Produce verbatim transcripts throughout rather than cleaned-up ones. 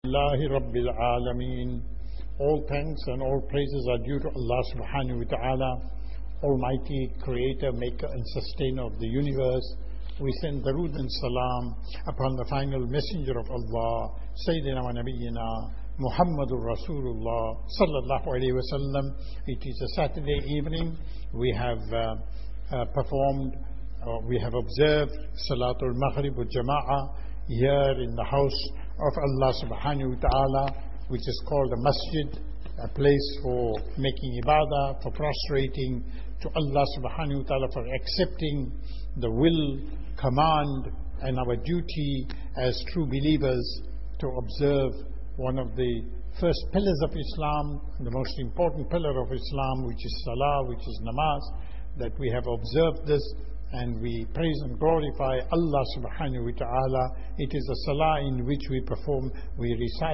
Allahi Rabbil Alameen. All thanks and all praises are due to Allah subhanahu wa ta'ala, Almighty Creator, Maker and Sustainer of the universe. We send Darood and Salam upon the final Messenger of Allah, Sayyidina wa Nabiyyina Muhammadur Rasulullah Sallallahu Alaihi Wasallam. It is a Saturday evening. We have uh, uh, performed, uh, we have observed Salatul Maghrib wa Jama'ah here in the house of Allah subhanahu wa ta'ala, which is called a masjid, a place for making ibadah, for prostrating to Allah subhanahu wa ta'ala, for accepting the will, command and our duty as true believers to observe one of the first pillars of Islam, the most important pillar of Islam, which is Salah, which is namaz, that we have observed this. And we praise and glorify Allah subhanahu wa ta'ala. It is a salah in which we perform, we recite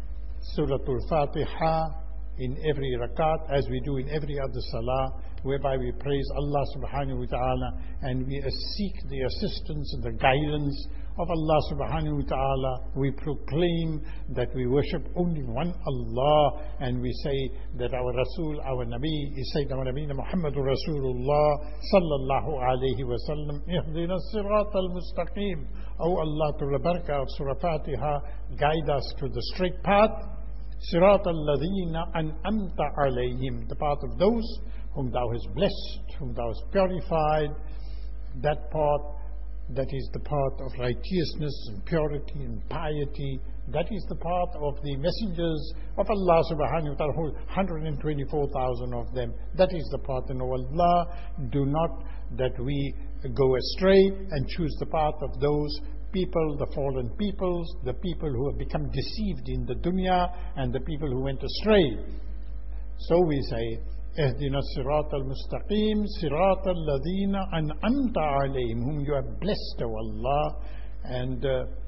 Surah Al-Fatiha in every rakat, as we do in every other salah, whereby we praise Allah subhanahu wa ta'ala and we seek the assistance and the guidance of Allah subhanahu wa ta'ala. We proclaim that we worship only one Allah, and we say that our Rasul, our Nabi is Sayyidina wa Nabiyina Muhammadur Rasulullah Sallallahu Alaihi Wasallam. Ihdina Sirat al-Mustaqim. O Allah, through the barakah of Surah Fatiha, guide us to the straight path. Sirat al-Ladhina an'amta alayhim, the path of those whom Thou hast blessed, whom Thou hast purified. That path, that is the path of righteousness and purity and piety. That is the path of the messengers of Allah subhanahu wa ta'ala, one hundred twenty-four thousand of them. That is the path. And O Allah, do not that we go astray and choose the path of those people, the fallen peoples, the people who have become deceived in the dunya, and the people who went astray. So we say, Ihdina Sirat al-Mustaqim, Sirat al-Ladhina an'amta alayhim, whom you have blessed, O Allah, and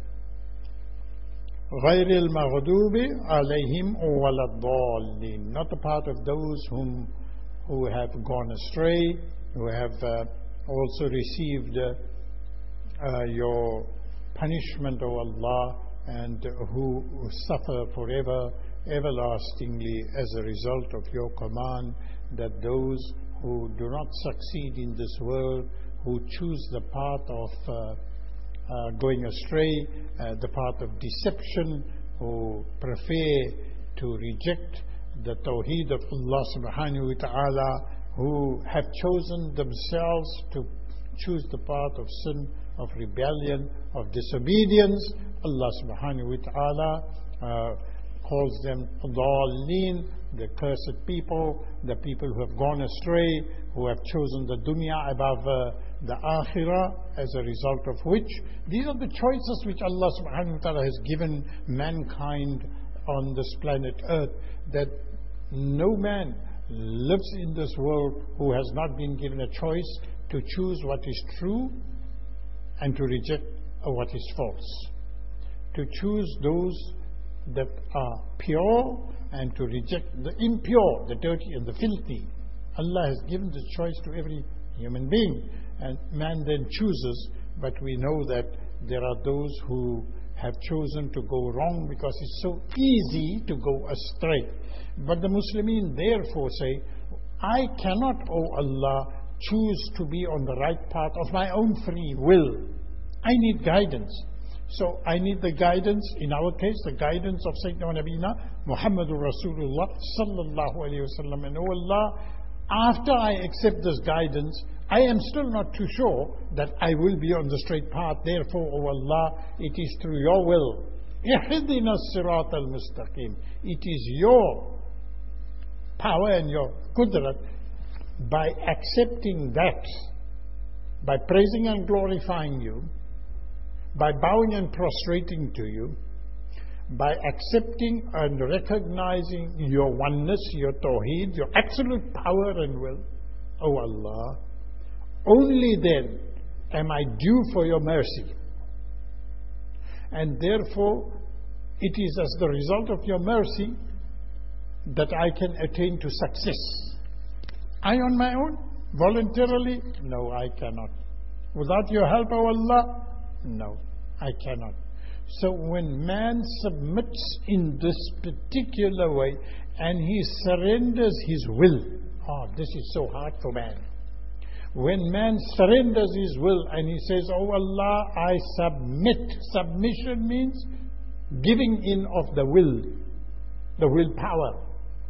غَيْرِ الْمَغْضُوبِ عَلَيْهِمْ وَلَا الضَّالِّينَ, not the part of those whom who have gone astray, who have uh, also received uh, uh, your punishment, O Allah, and who suffer forever, everlastingly as a result of your command, that those who do not succeed in this world, who choose the path of uh, uh, going astray, uh, the path of deception, who prefer to reject the Tawheed of Allah subhanahu wa ta'ala, who have chosen themselves to choose the path of sin, of rebellion, of disobedience, Allah subhanahu wa ta'ala uh, calls them Dhalleen, the cursed people, the people who have gone astray, who have chosen the dunya above uh, the akhirah, as a result of which, these are the choices which Allah subhanahu wa ta'ala has given mankind on this planet earth, that no man lives in this world who has not been given a choice to choose what is true and to reject what is false, to choose those that are pure and to reject the impure, the dirty and the filthy. Allah has given this choice to every human being, and man then chooses. But we know that there are those who have chosen to go wrong because it's so easy to go astray. But the Muslimin therefore say, I cannot, O Allah, choose to be on the right path of my own free will. I need guidance. So I need the guidance, in our case, the guidance of Sayyidina wa Nabiyina Muhammadur Rasulullah Sallallahu Alaihi Wasallam. And O Allah, after I accept this guidance, I am still not too sure that I will be on the straight path. Therefore, O Allah, it is through your will. Ihdina Sirat al-Mustaqim. It is your power and your qudrat. By accepting that, by praising and glorifying you, by bowing and prostrating to you, by accepting and recognizing your oneness, your tawheed, your absolute power and will, O Allah, only then am I due for your mercy. And therefore, it is as the result of your mercy that I can attain to success. I on my own, voluntarily? No, I cannot. Without your help, O Allah? No, I cannot. So when man submits in this particular way and he surrenders his will, oh, this is so hard for man. When man surrenders his will and he says, oh Allah, I submit. Submission means giving in of the will, the willpower.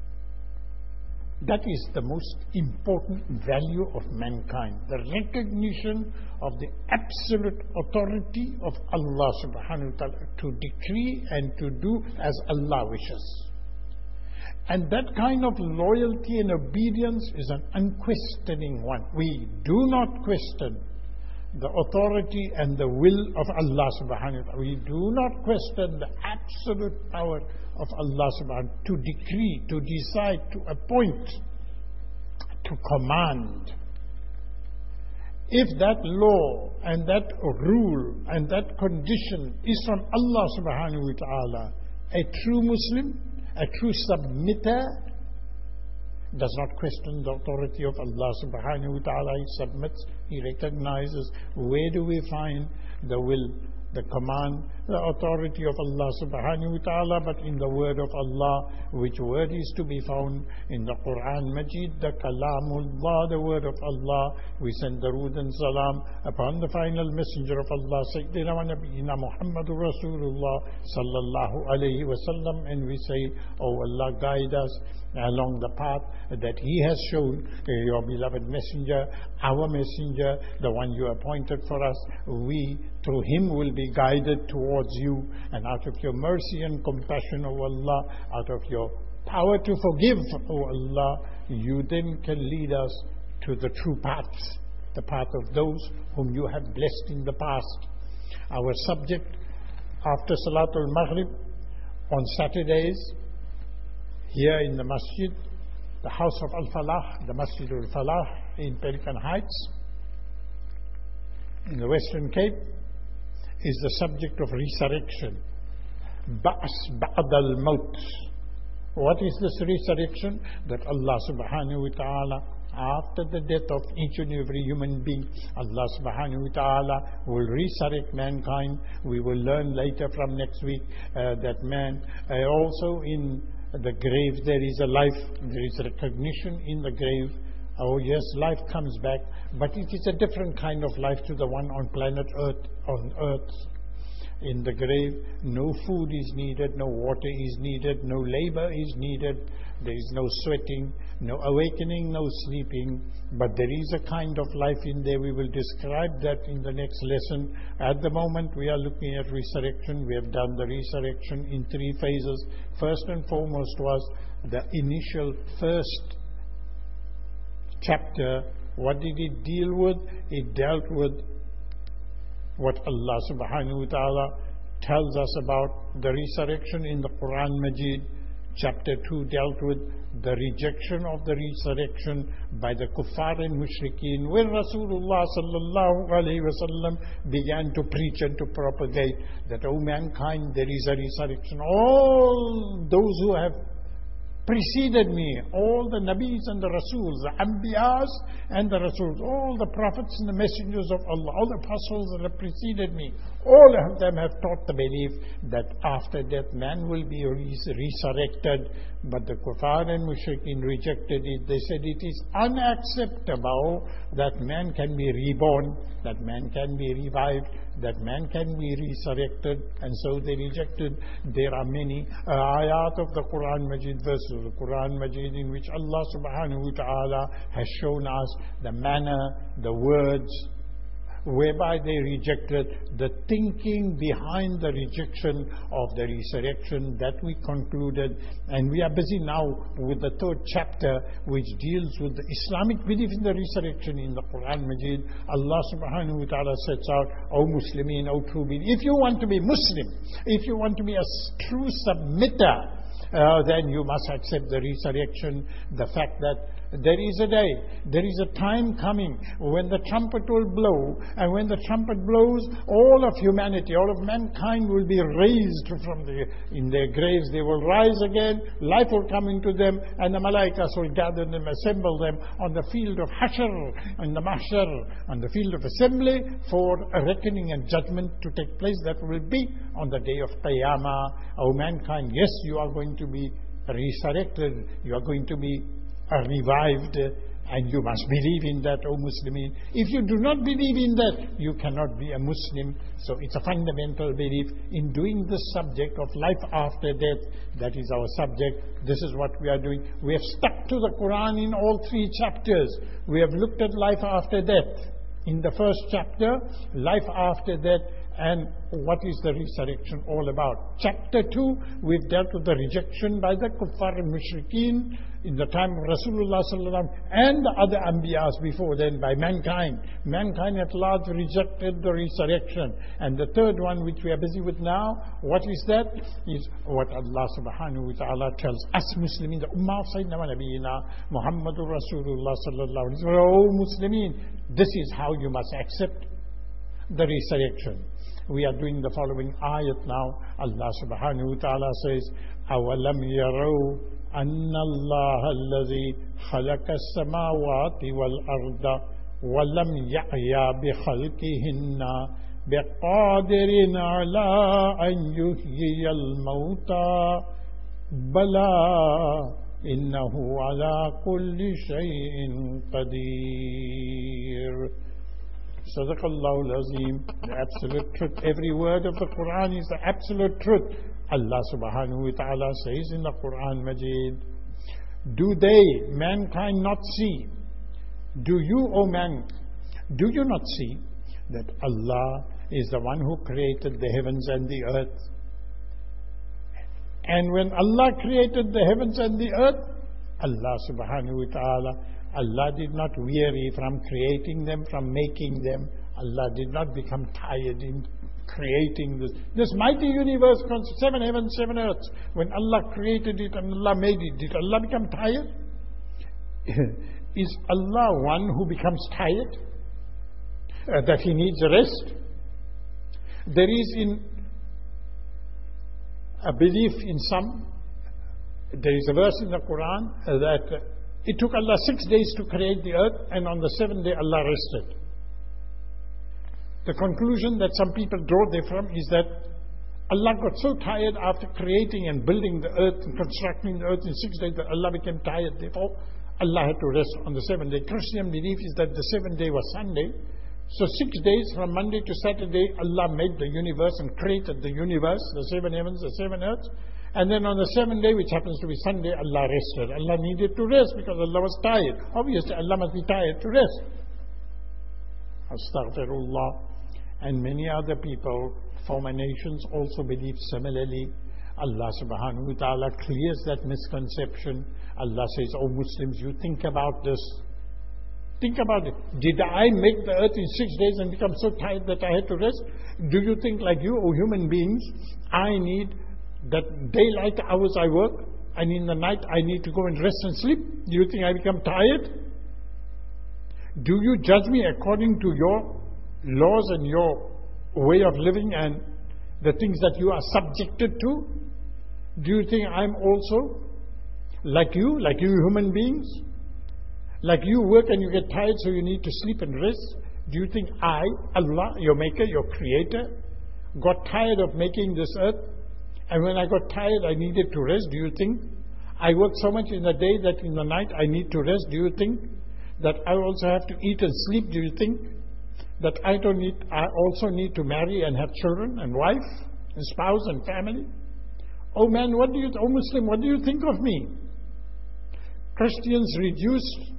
That is the most important value of mankind. The recognition of the absolute authority of Allah subhanahu wa ta'ala to decree and to do as Allah wishes. And that kind of loyalty and obedience is an unquestioning one. We do not question the authority and the will of Allah subhanahu wa ta'ala. We do not question the absolute power of Allah subhanahu wa ta'ala to decree, to decide, to appoint, to command. If that law and that rule and that condition is from Allah subhanahu wa ta'ala, a true Muslim, a true submitter, does not question the authority of Allah subhanahu wa ta'ala. He submits, he recognizes. Where do we find the will, the command, the authority of Allah subhanahu wa ta'ala? But in the word of Allah. Which word is to be found? In the Quran Majid, the Kalamullah, the word of Allah. We send darood and salam upon the final messenger of Allah, Sayyidina wa Nabiyyina Muhammadur Rasulullah sallallahu alayhi wa sallam, and we say, oh Allah, guide us along the path that He has shown, your beloved messenger, our messenger, the one you appointed for us. We through him will be guided towards you, and out of your mercy and compassion, O Allah, out of your power to forgive, O Allah, you then can lead us to the true paths, the path of those whom you have blessed in the past. Our subject after Salatul Maghrib on Saturdays here in the masjid, the house of Al-Falah, the Masjid Al-Falah in Pelican Heights in the Western Cape, is the subject of resurrection. Ba's ba'd al-maut. What is this resurrection? That Allah subhanahu wa ta'ala, after the death of each and every human being, Allah subhanahu wa ta'ala will resurrect mankind. We will learn later from next week uh, that man uh, also in the grave there is a life, there is recognition in the grave. Oh yes, life comes back, but it is a different kind of life to the one on planet Earth. On Earth, in the grave, no food is needed, no water is needed, no labor is needed, there is no sweating, no awakening, no sleeping, but there is a kind of life in there. We will describe that in the next lesson. At the moment we are looking at resurrection. We have done the resurrection in three phases. First and foremost was the initial first chapter. What did it deal with? It dealt with what Allah subhanahu wa ta'ala tells us about the resurrection in the Quran Majid. Chapter two dealt with the rejection of the resurrection by the kuffar and mushrikeen, when Rasulullah sallallahu alayhi wa sallam began to preach and to propagate that, O mankind, there is a resurrection. All those who have preceded me, all the Nabis and the Rasuls, the Anbiyas and the Rasuls, all the prophets and the messengers of Allah, all the apostles that have preceded me, all of them have taught the belief that after death man will be resurrected. But the kuffar and mushrikeen rejected it. They said it is unacceptable that man can be reborn, that man can be revived, that man can be resurrected, and so they rejected. There are many uh, ayat of the Quran Majid, verses of the Quran Majid, in which Allah subhanahu wa ta'ala has shown us the manner, the words, whereby they rejected, the thinking behind the rejection of the resurrection that we concluded. And we are busy now with the third chapter, which deals with the Islamic belief in the resurrection in the Quran Majid. Allah subhanahu wa ta'ala sets out, O Muslimin, O true believers, if you want to be Muslim, if you want to be a true submitter, uh, then you must accept the resurrection, the fact that there is a day, there is a time coming when the trumpet will blow, and when the trumpet blows, all of humanity, all of mankind will be raised from the, in their graves. They will rise again, life will come into them, and the malaikas will gather them, assemble them on the field of Hashr, on the Mahshar, on the field of assembly, for a reckoning and judgment to take place that will be on the day of Qiyamah. O mankind, yes, you are going to be resurrected, you are going to be are revived, and you must believe in that, O Muslimin. If you do not believe in that, you cannot be a Muslim. So it's a fundamental belief in doing this subject of life after death. That is our subject. This is what we are doing. We have stuck to the Quran in all three chapters. We have looked at life after death. In the first chapter, life after death, and what is the resurrection all about. Chapter two, we've dealt with the rejection by the kuffar and mushrikeen in the time of Rasulullah sallallahu alaihi wasallam and the other anbiyas before then by mankind. Mankind at large rejected the resurrection. And the third one, which we are busy with now, what is that? Is what Allah subhanahu wa ta'ala tells us Muslimin, the Ummah of Sayyidina wa Nabiyina Muhammadur Rasulullah sallallahu alaihi wasallam. Oh Muslimin, this is how you must accept the resurrection. We are doing the following ayat now. Allah subhanahu wa ta'ala says, أَوَلَمْ يَرَوْا أَنَّ اللَّهَ الَّذِي خَلَقَ السَّمَاوَاتِ وَالْأَرْضَ وَلَمْ يَعْيَا بِخَلْقِهِنَّ بِقَادِرٍ عَلَىٰ أَنْ يُحْيِيَ الْمَوْتَى بَلَىٰ إِنَّهُ عَلَىٰ كُلِّ شَيْءٍ قَدِيرٌ. Sadaqallahu al-Azim, the absolute truth. Every word of the Quran is the absolute truth. Allah subhanahu wa ta'ala says in the Quran Majid, do they, mankind, not see? Do you, O man, do you not see that Allah is the one who created the heavens and the earth? And when Allah created the heavens and the earth, Allah subhanahu wa ta'ala, Allah did not weary from creating them, from making them. Allah did not become tired in creating this. This mighty universe, seven heavens, seven earths. When Allah created it and Allah made it, did Allah become tired? Is Allah one who becomes tired? Uh, that He needs rest? There is in a belief in some, there is a verse in the Quran uh, that uh, it took Allah six days to create the earth, and on the seventh day Allah rested. The conclusion that some people draw therefrom is that Allah got so tired after creating and building the earth and constructing the earth in six days that Allah became tired. Therefore, Allah had to rest on the seventh day. Christian belief is that the seventh day was Sunday. So six days from Monday to Saturday, Allah made the universe and created the universe, the seven heavens, the seven earths. And then on the seventh day, which happens to be Sunday, Allah rested. Allah needed to rest because Allah was tired. Obviously, Allah must be tired to rest. Astaghfirullah. And many other people, former nations, also believe similarly. Allah subhanahu wa ta'ala clears that misconception. Allah says, oh Muslims, you think about this. Think about it. Did I make the earth in six days and become so tired that I had to rest? Do you think like you, oh human beings, I need that daylight hours I work, and in the night I need to go and rest and sleep? Do you think I become tired? Do you judge me according to your laws and your way of living and the things that you are subjected to? Do you think I'm also like you, like you human beings? Like you work and you get tired, so you need to sleep and rest? Do you think I, Allah, your maker, your creator, got tired of making this earth? And when I got tired, I needed to rest? Do you think I work so much in the day that in the night I need to rest? Do you think that I also have to eat and sleep? Do you think that I don't need, I also need to marry and have children and wife and spouse and family? Oh man, what do you, oh Muslim, what do you think of me? Christians reduced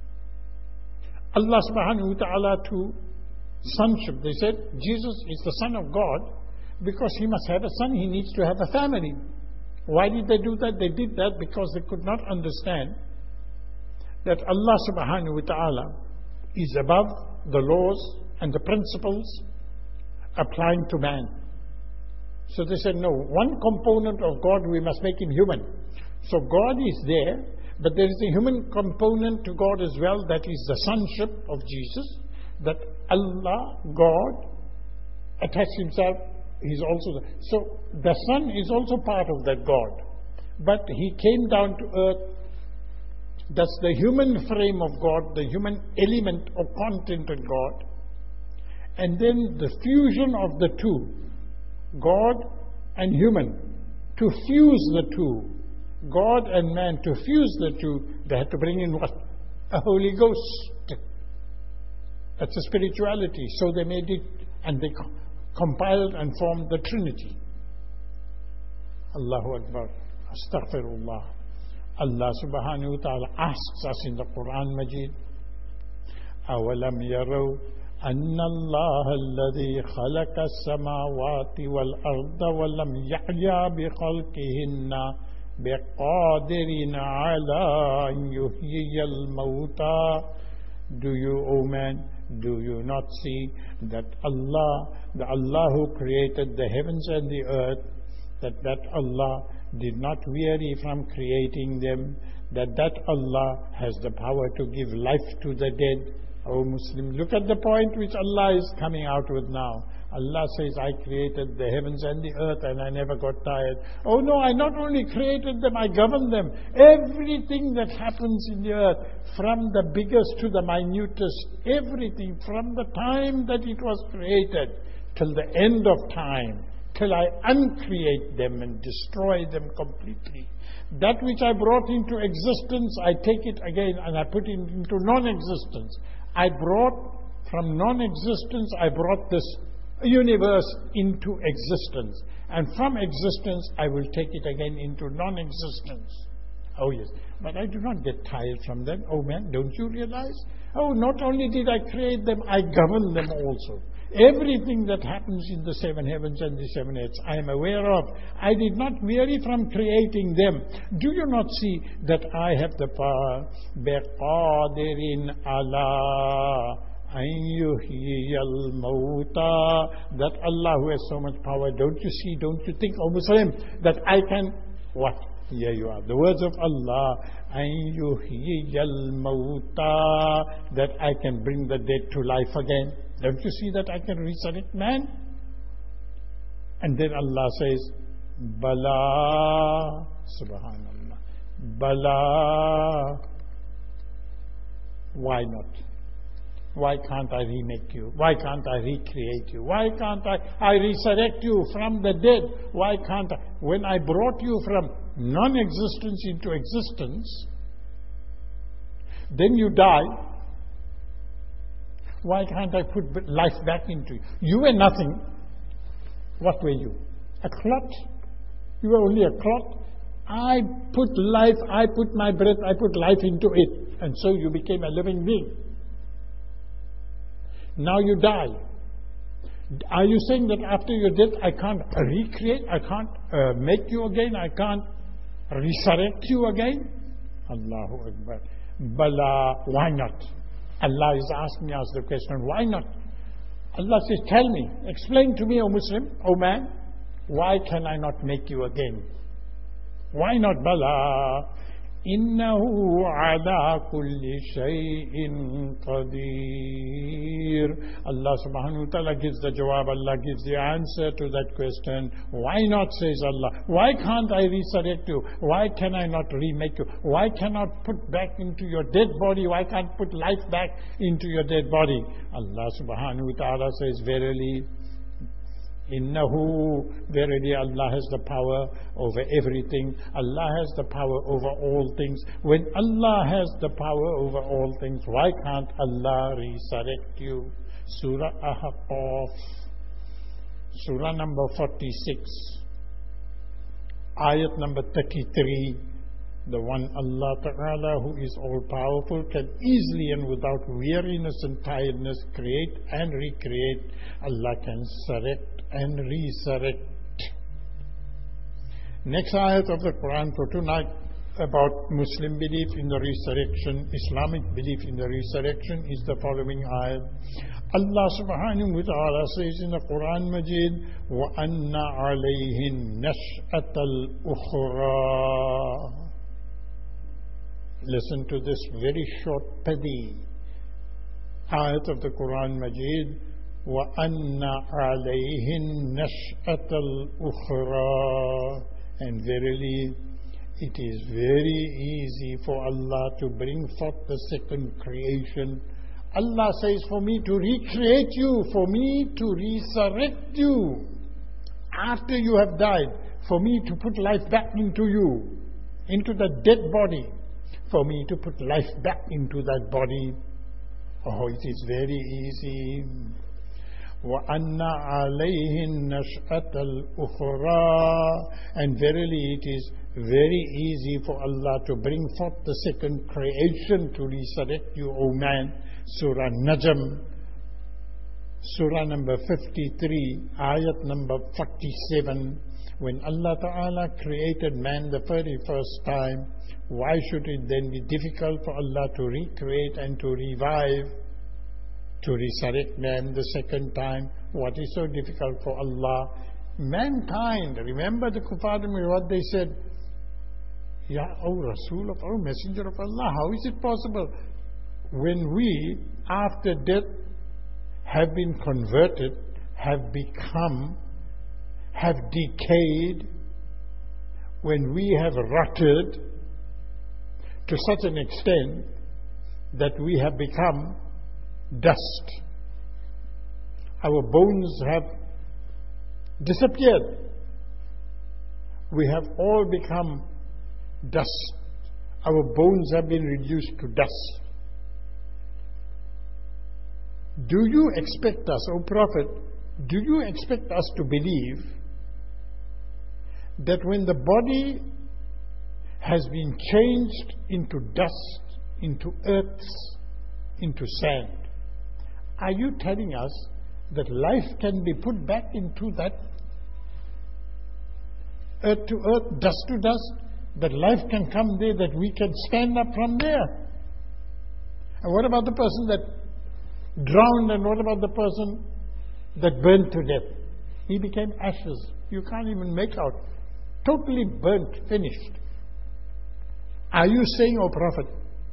Allah subhanahu wa ta'ala to sonship. They said Jesus is the Son of God. Because he must have a son, he needs to have a family. Why did they do that? They did that because they could not understand that Allah subhanahu wa ta'ala is above the laws and the principles applying to man. So they said, no, one component of God, we must make him human. So God is there, but there is a human component to God as well, that is the sonship of Jesus, that Allah, God, attached himself, he's also the, so the Son is also part of that God. But he came down to earth. That's the human frame of God, the human element or content of God. And then the fusion of the two, God and human, to fuse the two, God and man, to fuse the two, they had to bring in what? A Holy Ghost. That's a spirituality. So they made it, and they co- compiled and formed the Trinity. Allahu Akbar. Astaghfirullah. Allah subhanahu wa ta'ala asks us in the Quran Majid, أَوَلَمْ يَرَوْا أَنَّ اللَّهَ الَّذِي خَلَقَ السَّمَاوَاتِ وَالْأَرْضَ وَلَمْ يَعْيَا بِخَلْقِهِنَّ بِقَادِرٍ عَلَىٰ أَن يُحْيِيَ الْمَوْتَى. Do you, O man, do you not see that Allah, the Allah who created the heavens and the earth, that that Allah did not weary from creating them, that that Allah has the power to give life to the dead. O Muslim, look at the point which Allah is coming out with now. Allah says, I created the heavens and the earth and I never got tired. Oh no, I not only created them, I govern them. Everything that happens in the earth, from the biggest to the minutest, everything from the time that it was created till the end of time, till I uncreate them and destroy them completely. That which I brought into existence, I take it again and I put it into non-existence. I brought from non-existence, I brought this universe into existence. And from existence, I will take it again into non-existence. Oh yes, but I do not get tired from them. Oh man, don't you realize? Oh, not only did I create them, I govern them also. Everything that happens in the seven heavens and the seven earths, I am aware of. I did not weary from creating them. Do you not see that I have the power? بِقَادِرٍ عَلَىٰ أَن يُحْيِيَ الْمَوْتَى. That Allah who has so much power, don't you see, don't you think, O Muslim, that I can, what? Here you are. The words of Allah, أَن يُحْيِيَ الْمَوْتَى, that I can bring the dead to life again. Don't you see that I can resurrect man? And then Allah says, Bala, subhanallah, Bala. Why not? Why can't I remake you? Why can't I recreate you? Why can't I, I resurrect you from the dead? Why can't I? When I brought you from non-existence into existence, then you die. Why can't I put life back into you? You were nothing. What were you? A clot? You were only a clot. I put life, I put my breath, I put life into it. And so you became a living being. Now you die. Are you saying that after your death I can't recreate, I can't uh, make you again, I can't resurrect you again? Allahu Akbar. Bala, why not? Allah is asking us the question, why not? Allah says, tell me, explain to me, O Muslim, O man, why can I not make you again? Why not? Bala, innahu ala kulli shay'in qadir. Allah subhanahu wa ta'ala gives the jawab, Allah gives the answer to that question. Why not, says Allah? Why can't I resurrect you? Why can I not remake you? Why cannot put back into your dead body? Why can't put life back into your dead body? Allah subhanahu wa ta'ala says, verily, Innahu, verily Allah has the power over everything. Allah has the power over all things. When Allah has the power over all things, why can't Allah resurrect you? Surah Ahqaf, Surah number forty-six, Ayat number thirty-three. The one Allah Ta'ala who is all powerful can easily and without weariness and tiredness create and recreate. Allah can resurrect and resurrect. Next ayat of the Quran for tonight about Muslim belief in the resurrection, Islamic belief in the resurrection is the following ayat. Allah subhanahu wa ta'ala says in the Quran Majid, وَأَنَّ عَلَيْهِ النَّشْأَةَ الْأُخْرَى. Listen to this very short padi ayat of the Quran Majid. وَأَنَّ عَلَيْهِ النَّشْأَةَ الْأُخْرَى. And verily, it is very easy for Allah to bring forth the second creation. Allah says, for me to recreate you, for me to resurrect you after you have died, for me to put life back into you, into the dead body, for me to put life back into that body. Oh, it is very easy. وَأَنَّ عَلَيْهِ النَّشْأَةَ الْأُخْرَى. And verily it is very easy for Allah to bring forth the second creation, to resurrect you, O man. Surah Najm, Surah number fifty-three, ayat number forty-seven. When Allah Ta'ala created man the very first time, why should it then be difficult for Allah to recreate and to revive, to resurrect man the second time? What is so difficult for Allah? Mankind, remember the kuffar, what they said? Ya, O Rasul of, O Messenger of Allah, how is it possible when we, after death, have been converted, have become, have decayed, when we have rotted to such an extent that we have become dust. Our bones have disappeared. We have all become dust. Our bones have been reduced to dust. Do you expect us, O Prophet, do you expect us to believe that when the body has been changed into dust, into earth, into sand, are you telling us that life can be put back into that earth to earth, dust to dust, that life can come there, that we can stand up from there? And what about the person that drowned, and what about the person that burned to death? He became ashes. You can't even make out. Totally burnt, finished. Are you saying, O Prophet,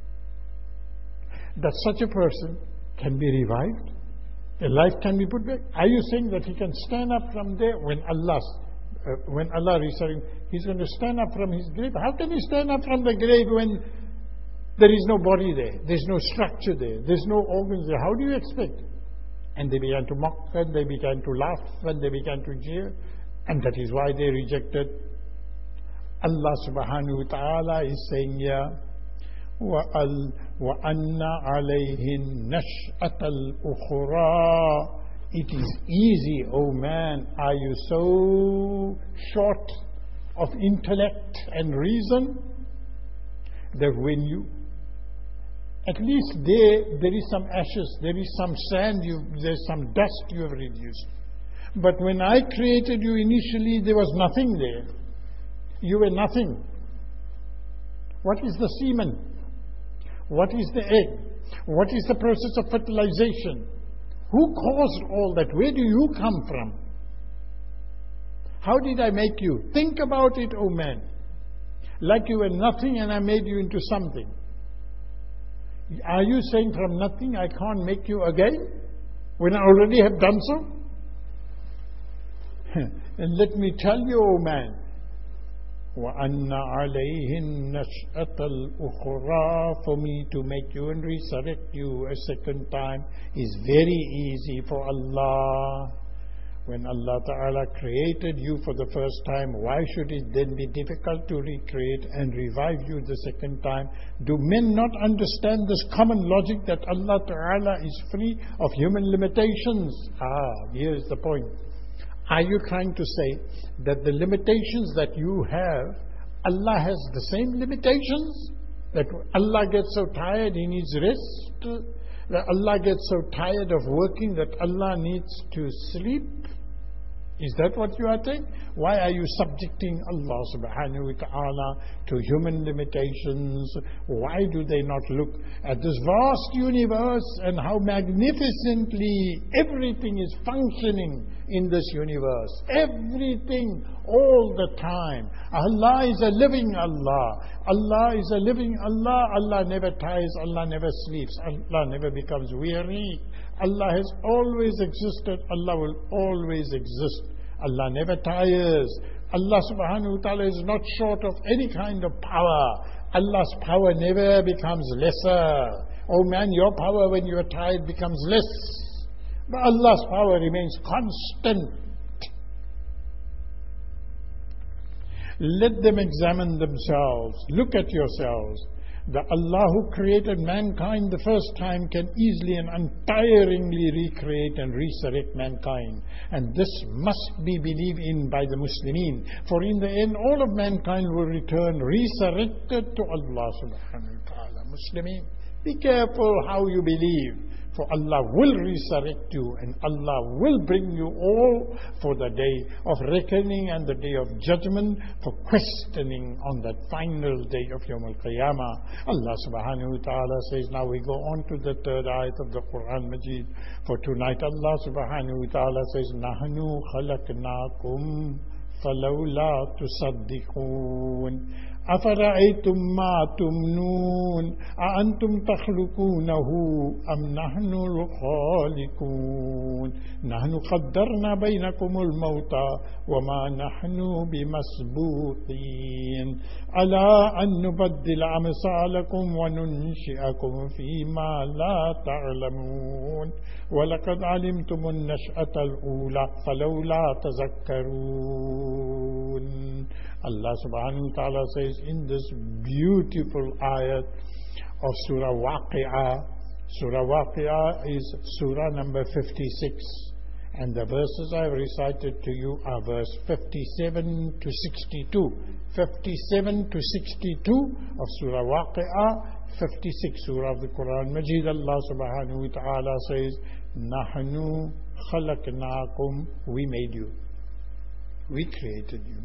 that such a person can be revived? A life can be put back? Are you saying that he can stand up from there when Allah, uh, when Allah resurrects, he's going to stand up from his grave? How can he stand up from the grave when there is no body there, there's no structure there, there's no organs there? How do you expect? And they began to mock, and they began to laugh, and they began to jeer, and that is why they rejected. Allah subhanahu wa ta'ala is saying here, وَأَنَّ عَلَيْهِ النَّشْأَةَ الْأُخْرَى. It is easy, O man. Are you so short of intellect and reason that when you, at least there, there is some ashes, there is some sand, you, there's some dust you have reduced. But when I created you initially, there was nothing there. You were nothing. What is the semen? What is the egg? What is the process of fertilization? Who caused all that? Where do you come from? How did I make you? Think about it, O man. Like you were nothing and I made you into something. Are you saying from nothing I can't make you again when I already have done so? And let me tell you, O man, وَأَنَّ عَلَيْهِ النَّشْأَةَ الْأُخْرَى. For me to make you and resurrect you a second time is very easy for Allah. When Allah Ta'ala created you for the first time, why should it then be difficult to recreate and revive you the second time? Do men not understand this common logic that Allah Ta'ala is free of human limitations? Ah, here's the point. Are you trying to say that the limitations that you have, Allah has the same limitations? That Allah gets so tired He needs rest? That Allah gets so tired of working that Allah needs to sleep? Is that what you are saying? Why are you subjecting Allah subhanahu wa ta'ala to human limitations? Why do they not look at this vast universe and how magnificently everything is functioning in this universe. Everything, all the time. Allah is a living Allah. Allah is a living Allah. Allah never tires. Allah never sleeps. Allah never becomes weary. Allah has always existed. Allah will always exist. Allah never tires. Allah subhanahu wa ta'ala is not short of any kind of power. Allah's power never becomes lesser. Oh man, your power when you are tired becomes less. But Allah's power remains constant. Let them examine themselves. Look at yourselves. The Allah who created mankind the first time can easily and untiringly recreate and resurrect mankind. And this must be believed in by the Muslimin. For in the end, all of mankind will return resurrected to Allah subhanahu wa ta'ala. Muslimin, be careful how you believe. For Allah will resurrect you and Allah will bring you all for the day of reckoning and the day of judgment, for questioning on that final day of Yawm al-Qiyamah. Allah subhanahu wa ta'ala says, now we go on to the third ayat of the Quran Majid. For tonight Allah subhanahu wa ta'ala says, Nahnu khalaqnakum falawla tusaddiqun. أفرأيتم ما تمنون أأنتم تخلقونه أم نحن الخالقون نحن قدرنا بينكم الموت وما نحن بمسبوقين ألا أن نبدل أمثالكم وننشئكم فيما لا تعلمون ولقد علمتم النشأة الأولى فلولا تذكرون. Allah subhanahu wa ta'ala says in this beautiful ayat of Surah Waqi'ah. Surah Waqi'ah is Surah number fifty-six. And the verses I have recited to you are verse fifty-seven to sixty-two. fifty-seven to sixty-two of Surah Waqi'ah. fifty-six Surah of the Quran Majid. Allah subhanahu wa ta'ala says, Nahnu khalaqnakum. We made you. We created you.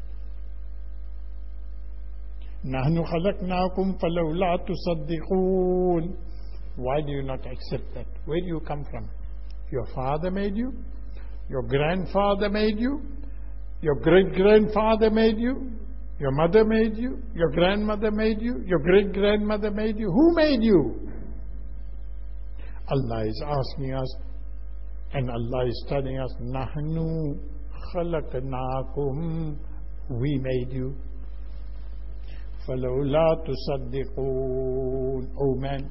نحن خلقناكم فلولا تصدقون. Why do you not accept that? Where do you come from? Your father made you? Your grandfather made you? Your great-grandfather made you? Your mother made you? Your grandmother made you? Your great-grandmother made you? Who made you? Allah is asking us, and Allah is telling us, نحن خلقناكم. We made you. فَلَوْلَا تُصَدِّقُونَ. Oh man,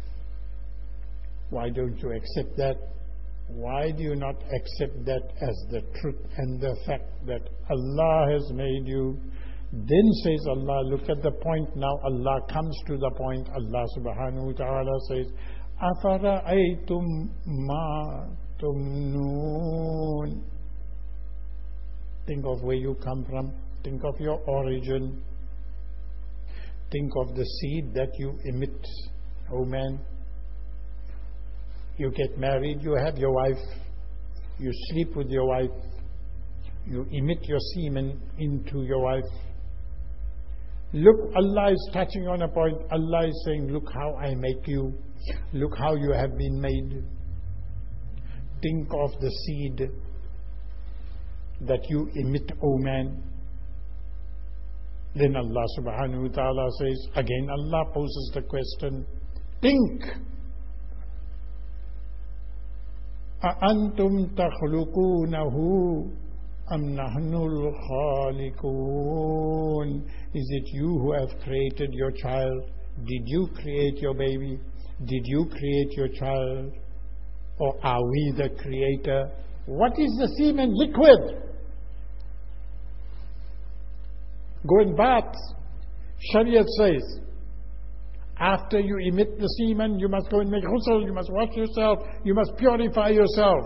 why don't you accept that? Why do you not accept that as the truth and the fact that Allah has made you? Then says Allah, look at the point now. Allah comes to the point. Allah subhanahu wa ta'ala says, أَفَرَأَيْتُمْ مَا تُمْنُونَ. Think of where you come from. Think of your origin. Think of the seed that you emit. Oh man, you get married, you have your wife, you sleep with your wife, you emit your semen into your wife. Look, Allah is touching on a point. Allah is saying, look how I make you. Look how you have been made. Think of the seed that you emit, oh man. Then Allah subhanahu wa ta'ala says, again Allah poses the question, think. أَأَنْتُمْ تَخْلُقُونَهُ أَمْ نَحْنُ الْخَالِقُونَ. Is it you who have created your child? Did you create your baby? Did you create your child? Or are we the creator? What is the semen? Liquid. Go and bath. Shariat says, after you emit the semen, you must go and make ghusl, you must wash yourself, you must purify yourself.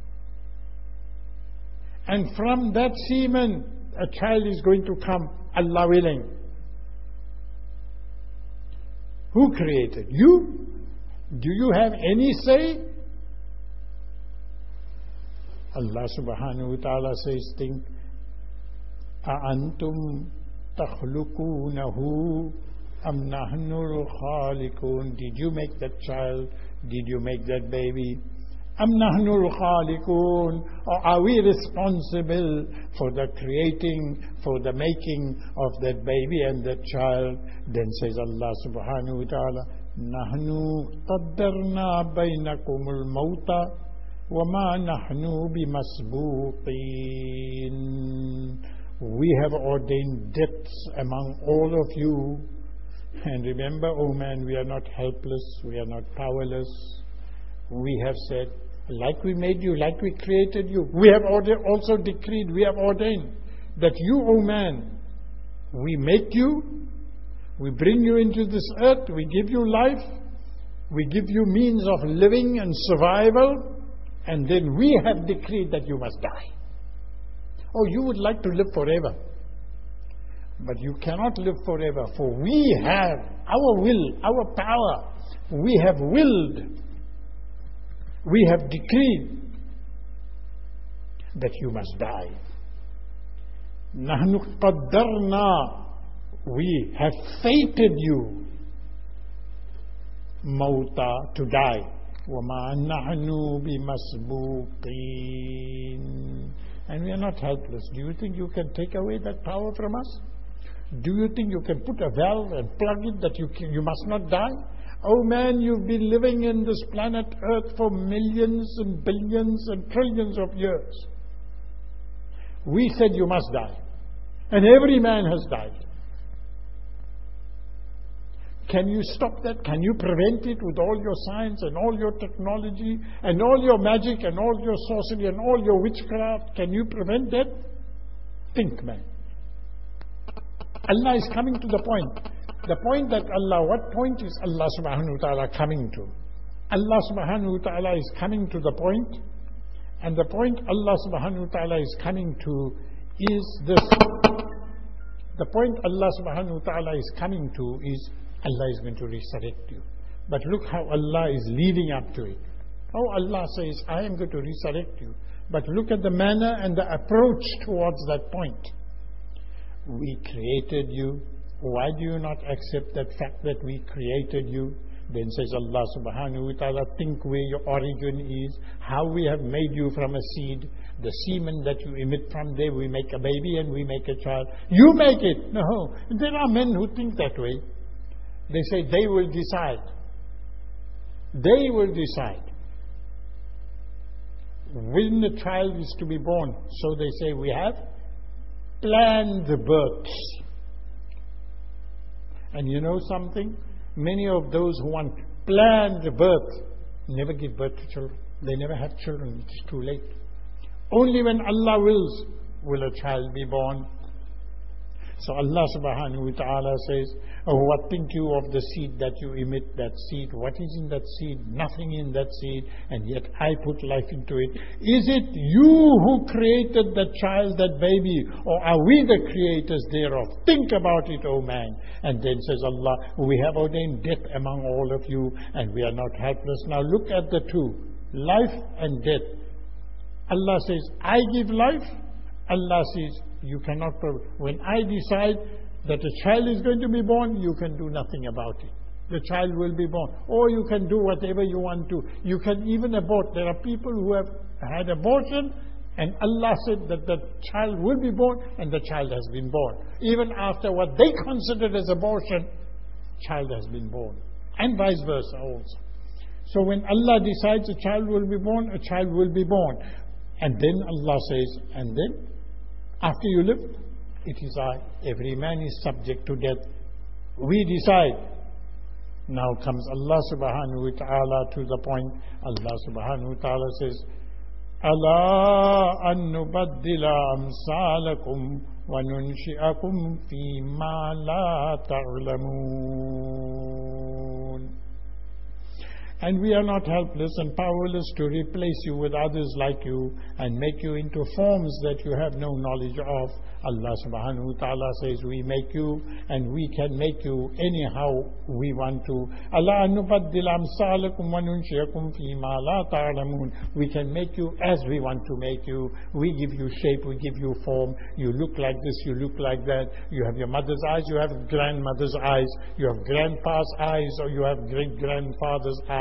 And from that semen, a child is going to come, Allah willing. Who created? You? Do you have any say? Allah subhanahu wa ta'ala says, think, أَأَنْتُمْ تَخْلُقُونَهُ أَمْ نَحْنُ الْخَالِقُونَ. Did you make that child? Did you make that baby? Am nahnu al-khaliqun, or are we responsible for the creating, for the making of that baby and that child? Then says Allah subhanahu wa ta'ala, Nahnu qaddarna bainakumul mawta wa ma nahnu bimasbuqin. We have ordained deaths among all of you. And remember, O man, we are not helpless, we are not powerless. We have said, like we made you, like we created you, we have also decreed, we have ordained that you, O man, we make you, we bring you into this earth, we give you life, we give you means of living and survival, and then we have decreed that you must die. Oh, you would like to live forever. But you cannot live forever, for we have our will, our power. We have willed, we have decreed that you must die. Nahnu qaddarna, we have fated you, mauta, to die. وَمَا نَحْنُ بِمَسْبُوقِينَ. And we are not helpless. Do you think you can take away that power from us? Do you think you can put a valve and plug it that you can, you must not die? Oh man, you've been living in this planet Earth for millions and billions and trillions of years. We said you must die. And every man has died. Can you stop that? Can you prevent it with all your science and all your technology and all your magic and all your sorcery and all your witchcraft? Can you prevent that? Think, man. Allah is coming to the point. The point that Allah, what point is Allah subhanahu wa ta'ala coming to? Allah subhanahu wa ta'ala is coming to the point, and the point Allah subhanahu wa ta'ala is coming to is this. The point Allah subhanahu wa ta'ala is coming to is Allah is going to resurrect you. But look how Allah is leading up to it. Oh, Allah says, I am going to resurrect you. But look at the manner and the approach towards that point. We created you. Why do you not accept that fact that we created you? Then says Allah subhanahu wa ta'ala, think where your origin is, how we have made you from a seed, the semen that you emit from there, we make a baby and we make a child. You make it. No, there are men who think that way. They say they will decide. They will decide when the child is to be born. So they say we have planned births. And you know something? Many of those who want planned birth never give birth to children. They never have children. It is too late. Only when Allah wills will a child be born. So Allah subhanahu wa ta'ala says, oh, what think you of the seed that you emit, that seed? What is in that seed? Nothing in that seed, and yet I put life into it. Is it you who created that child, that baby, or are we the creators thereof? Think about it, O man. And then says Allah, we have ordained death among all of you, and we are not helpless. Now look at the two, life and death. Allah says, I give life. Allah says, you cannot. When I decide that a child is going to be born, you can do nothing about it. The child will be born. Or you can do whatever you want to. You can even abort. There are people who have had abortion, and Allah said that the child will be born, and the child has been born. Even after what they considered as abortion, child has been born. And vice versa also. So when Allah decides a child will be born, a child will be born. And then Allah says, and then after you live, it is I. Every man is subject to death. We decide. Now comes Allah subhanahu wa ta'ala to the point. Allah subhanahu wa ta'ala says, Ala an nubaddila amsalakum wa nunshi'akum fi ma la ta'lamun. And we are not helpless and powerless to replace you with others like you and make you into forms that you have no knowledge of. Allah subhanahu wa ta'ala says, we make you, and we can make you anyhow we want to. Allah nubaddil amsalakum wa nunshi'akum fi ma la ta'lamun. We can make you as we want to make you. We give you shape, we give you form. You look like this, you look like that. You have your mother's eyes, you have grandmother's eyes. You have grandpa's eyes, or you have great grandfather's eyes.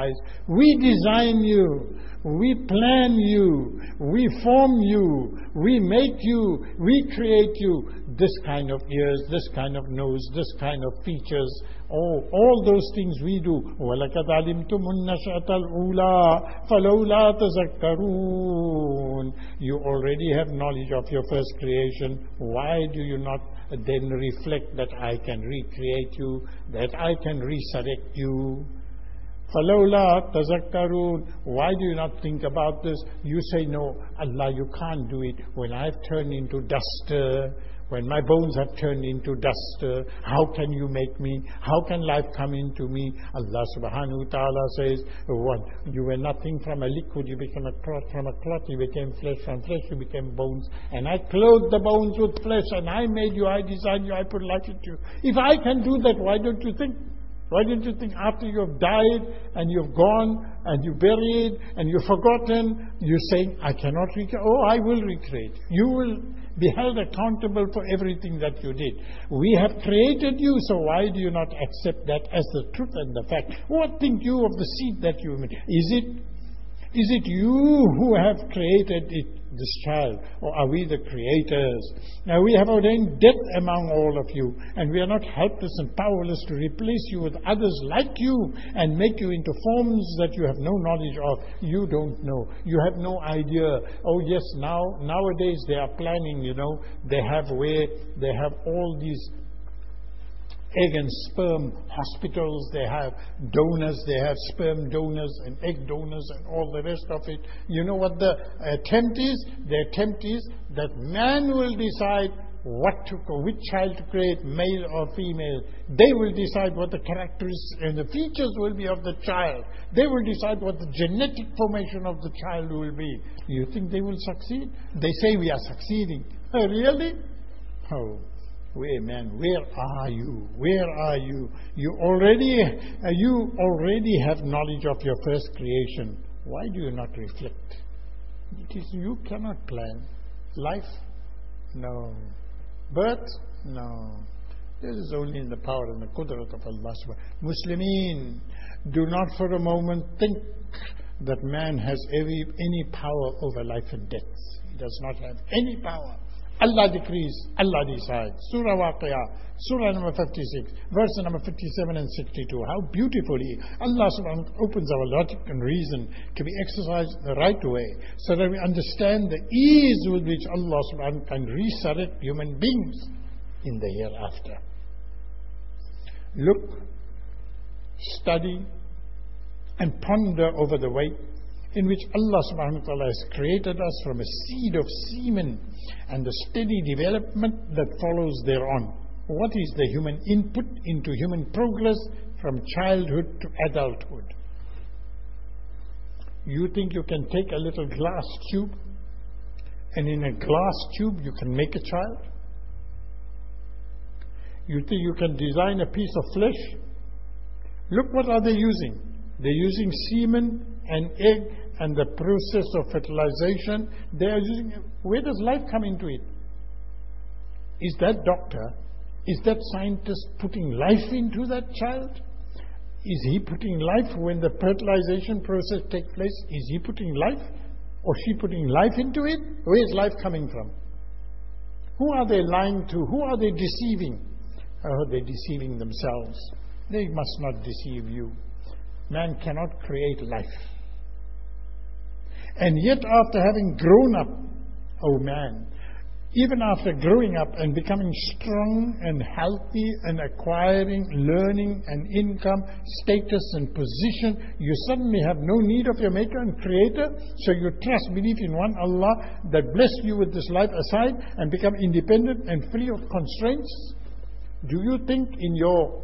guys. We design you. We plan you. We form you. We make you. We create you. This kind of ears, this kind of nose, this kind of features. Oh, all those things we do. وَلَقَدْ عَلِمْتُمُ النَّشْأَةَ الْأُولَىٰ فَلَوْلَا تَذَكَّرُونَ. You already have knowledge of your first creation. Why do you not then reflect that I can recreate you, that I can resurrect you? فَلَوْلَا تَذَكَّرُونَ. Why do you not think about this? You say, no, Allah, you can't do it. When I've turned into dust, uh, when my bones have turned into dust, uh, how can you make me? How can life come into me? Allah subhanahu wa ta'ala says, what? You were nothing. From a liquid you became a cloth, from a cloth you became flesh, from flesh you became bones, and I clothed the bones with flesh, and I made you, I designed you, I put life into you. If I can do that, why don't you think? Why don't you think after you have died and you've gone and you buried and you've forgotten, you're saying, I cannot recreate. Oh, I will recreate. You will be held accountable for everything that you did. We have created you, so why do you not accept that as the truth and the fact? What think you of the seed that you made? Is it, is it you who have created it, this child, or are we the creators? Now we have ordained death among all of you, and we are not helpless and powerless to replace you with others like you and make you into forms that you have no knowledge of. You don't know. You have no idea. Oh yes, now nowadays they are planning, you know, they have where they have all these egg and sperm hospitals, they have donors, they have sperm donors and egg donors and all the rest of it. You know what the attempt is? The attempt is that man will decide what to, which child to create, male or female. They will decide what the characteristics and the features will be of the child. They will decide what the genetic formation of the child will be. You think they will succeed? They say we are succeeding. Oh, really? Oh. Where, man, where are you? Where are you? You already, uh, you already have knowledge of your first creation. Why do you not reflect? It is you cannot plan. Life? No. Birth? No. This is only in the power and the qudrat of Allah. Muslimin, do not for a moment think that man has every, any power over life and death. He does not have any power. Allah decrees, Allah decides. Surah Waqiyah, Surah number fifty-six, verse number fifty-seven and sixty-two. How beautifully Allah subhanahu wa ta'ala opens our logic and reason to be exercised the right way, so that we understand the ease with which Allah subhanahu wa ta'ala can resurrect human beings in the hereafter. Look, study, and ponder over the way in which Allah subhanahu wa ta'ala has created us from a seed of semen and the steady development that follows thereon. What is the human input into human progress from childhood to adulthood? You think you can take a little glass tube and in a glass tube you can make a child? You think you can design a piece of flesh? Look, what are they using? They're using semen and egg and the process of fertilization. They are using, where does life come into it? Is that doctor, is that scientist putting life into that child? Is he putting life when the fertilization process takes place? Is he putting life or she putting life into it? Where is life coming from? Who are they lying to? Who are they deceiving? Oh, they're deceiving themselves. They must not deceive you. Man cannot create life. And yet after having grown up, oh man, even after growing up and becoming strong and healthy and acquiring learning and income, status and position, you suddenly have no need of your maker and creator, so you trust, believe in one Allah that blessed you with this life aside and become independent and free of constraints. Do you think in your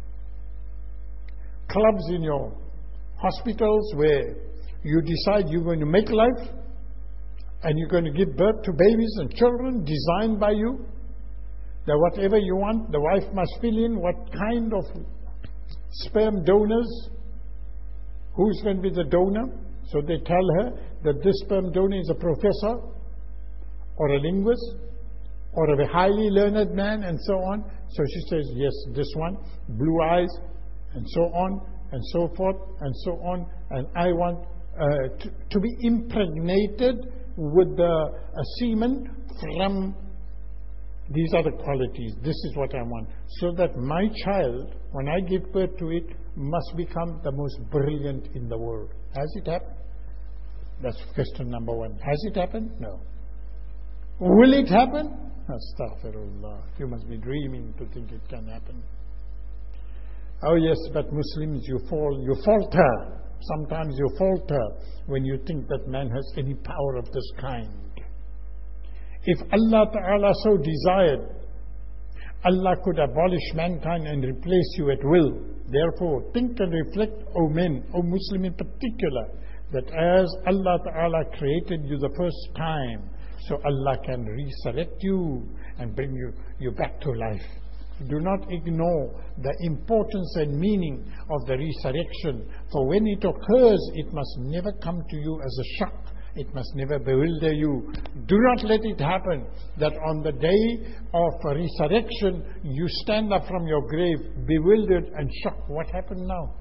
clubs, in your hospitals where you decide you're going to make life and you're going to give birth to babies and children designed by you, that whatever you want, the wife must fill in what kind of sperm donors, who's going to be the donor? So they tell her that this sperm donor is a professor or a linguist or a highly learned man and so on. So she says, yes, this one, blue eyes and so on, and so forth and so on. And I want uh, to, to be impregnated with the uh, semen from these other qualities. This is what I want. So that my child, when I give birth to it, must become the most brilliant in the world. Has it happened? That's question number one. Has it happened? No. Will it happen? Astaghfirullah. You must be dreaming to think it can happen. Oh yes, but Muslims, you fall, you falter. Sometimes you falter when you think that man has any power of this kind. If Allah Ta'ala so desired, Allah could abolish mankind and replace you at will. Therefore, think and reflect, O men, O Muslim in particular, that as Allah Ta'ala created you the first time, so Allah can resurrect you and bring you, you back to life. Do not ignore the importance and meaning of the resurrection. For when it occurs, it must never come to you as a shock. It must never bewilder you. Do not let it happen that on the day of resurrection, you stand up from your grave bewildered and shocked. What happened now?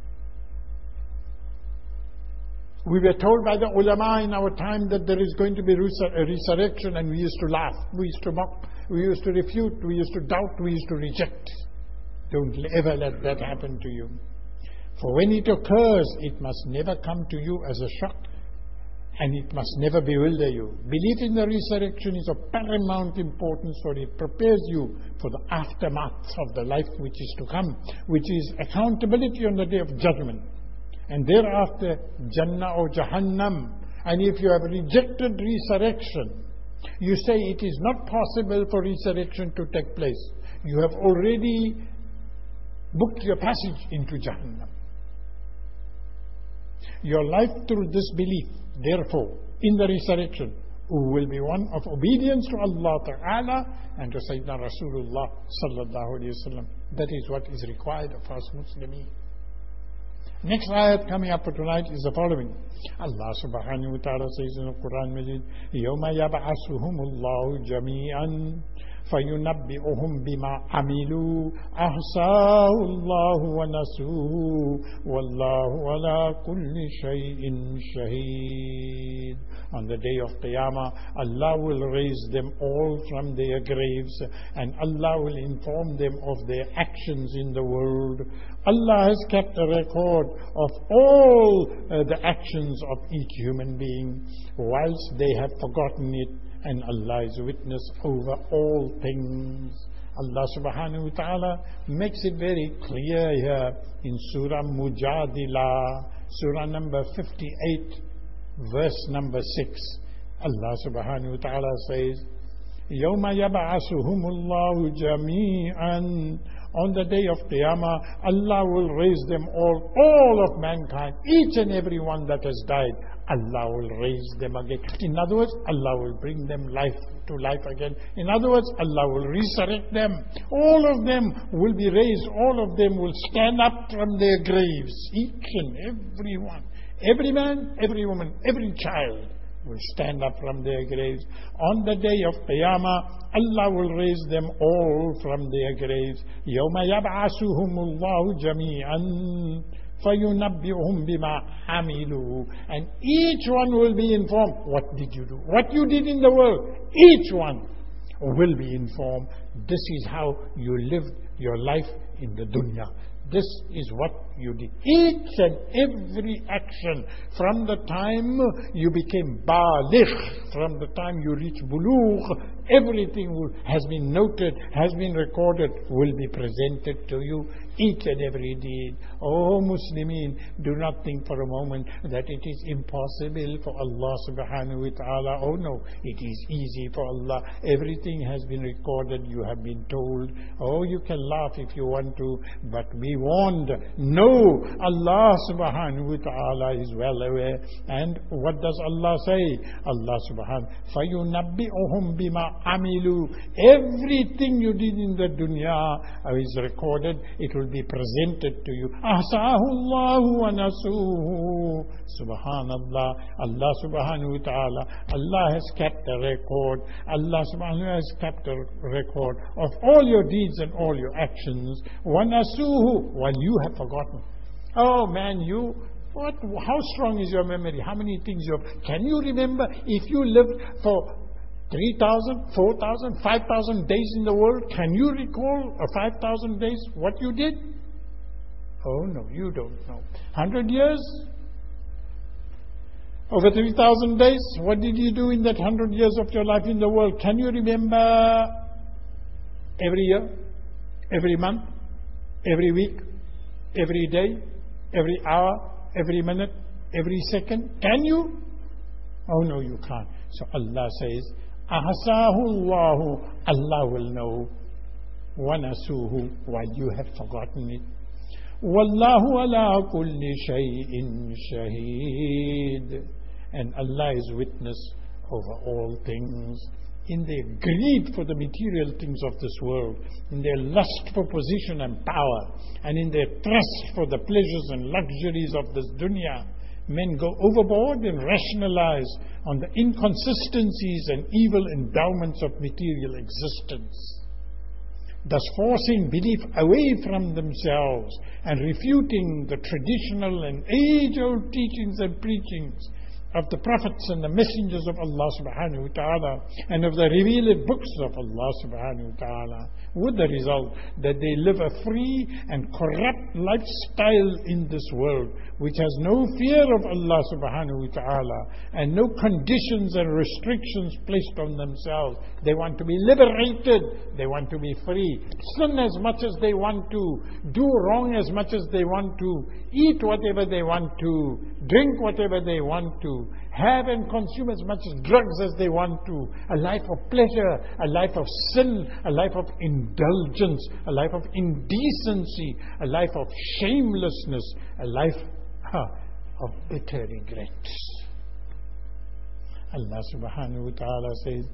We were told by the ulama in our time that there is going to be a resurrection, and we used to laugh, we used to mock, we used to refute, we used to doubt, we used to reject. Don't ever let that happen to you. For when it occurs, it must never come to you as a shock, and it must never bewilder you. Belief in the resurrection is of paramount importance, for it prepares you for the aftermath of the life which is to come, which is accountability on the day of judgment. And thereafter, Jannah or Jahannam. And if you have rejected resurrection, you say it is not possible for resurrection to take place, you have already booked your passage into Jahannam. Your life through this belief, therefore, in the resurrection, will be one of obedience to Allah Ta'ala and to Sayyidina Rasulullah Sallallahu Alaihi Wasallam. That is what is required of us Muslimin. Next ayat coming up for tonight is the following. Allah subhanahu wa ta'ala says in the Quran Majid, يَوْمَ يَبْعَثُهُمُ اللَّهُ جَمِيعًا فَيُنَبِّئُهُم بِمَا عَمِلُوا أَحْصَاهُ اللَّهُ وَنَسُوهُ وَاللَّهُ عَلَى كُلِّ شَيْءٍ شَهِيدٌ. On the day of Qiyamah, Allah will raise them all from their graves, and Allah will inform them of their actions in the world. Allah has kept a record of all uh, the actions of each human being, whilst they have forgotten it, and Allah is witness over all things. Allah subhanahu wa ta'ala makes it very clear here in Surah Mujadila, Surah number fifty-eight, verse number six. Allah subhanahu wa ta'ala says, يَوْمَ يَبْعَثُهُمُ اللَّهُ جَمِيعًا. On the day of Qiyamah, Allah will raise them all, all of mankind, each and every one that has died. Allah will raise them again. In other words, Allah will bring them life to life again. In other words, Allah will resurrect them. All of them will be raised. All of them will stand up from their graves. Each and every one. Every man, every woman, every child will stand up from their graves. On the day of Qiyamah, Allah will raise them all from their graves. يَوْمَ يَبْعَثُهُمُ اللَّهُ جَمِيعًا فَيُنَبِّئُهُم بِمَا عَمِلُوا. And each one will be informed, what did you do? What you did in the world, each one will be informed. This is how you lived your life in the dunya. This is what you did. Each and every action, from the time you became baligh, from the time you reached bulugh, everything will, has been noted, has been recorded, will be presented to you. Each and every deed. Oh Muslimin, do not think for a moment that it is impossible for Allah subhanahu wa ta'ala. Oh no, it is easy for Allah. Everything has been recorded, you have been told. Oh, you can laugh if you want to, but be warned. No, Allah subhanahu wa ta'ala is well aware. And what does Allah say? Allah subhanahu فَيُنَبِّئُهُم بِمَا عَمِلُوا. Everything you did in the dunya is recorded. It will be presented to you. أَحْصَاهُ اللَّهُ وَنَسُوهُ. Subhanallah. Allah subhanahu wa ta'ala. Allah has kept a record. Allah subhanahu wa ta'ala has kept a record of all your deeds and all your actions. وَنَسُوهُ. While you have forgotten. Oh man, you, what, how strong is your memory? How many things you have? Can you remember if you lived for three thousand, four thousand, five thousand days in the world? Can you recall a five thousand days what you did? Oh no, you don't know. one hundred years? Over three thousand days? What did you do in that one hundred years of your life in the world? Can you remember every year, every month, every week, every day, every hour, every minute, every second? Can you? Oh no, you can't. So Allah says, Ahasahu Allahu, Allah will know, Wanasuhu, while you have forgotten it. Wallahu ala kulli shay'in shaheed. And Allah is witness over all things. In their greed for the material things of this world, in their lust for position and power, and in their thirst for the pleasures and luxuries of this dunya, men go overboard and rationalize on the inconsistencies and evil endowments of material existence, thus forcing belief away from themselves and refuting the traditional and age-old teachings and preachings of the prophets and the messengers of Allah subhanahu wa ta'ala and of the revealed books of Allah subhanahu wa ta'ala, with the result that they live a free and corrupt lifestyle in this world, which has no fear of Allah subhanahu wa ta'ala and no conditions and restrictions placed on themselves. They want to be liberated. They want to be free. Sin as much as they want to, do wrong as much as they want to, eat whatever they want to, drink whatever they want to, have and consume as much as drugs as they want to, a life of pleasure, a life of sin, a life of indulgence, a life of indecency, a life of shamelessness, a life huh, of bitter regrets. Allah subhanahu wa ta'ala says,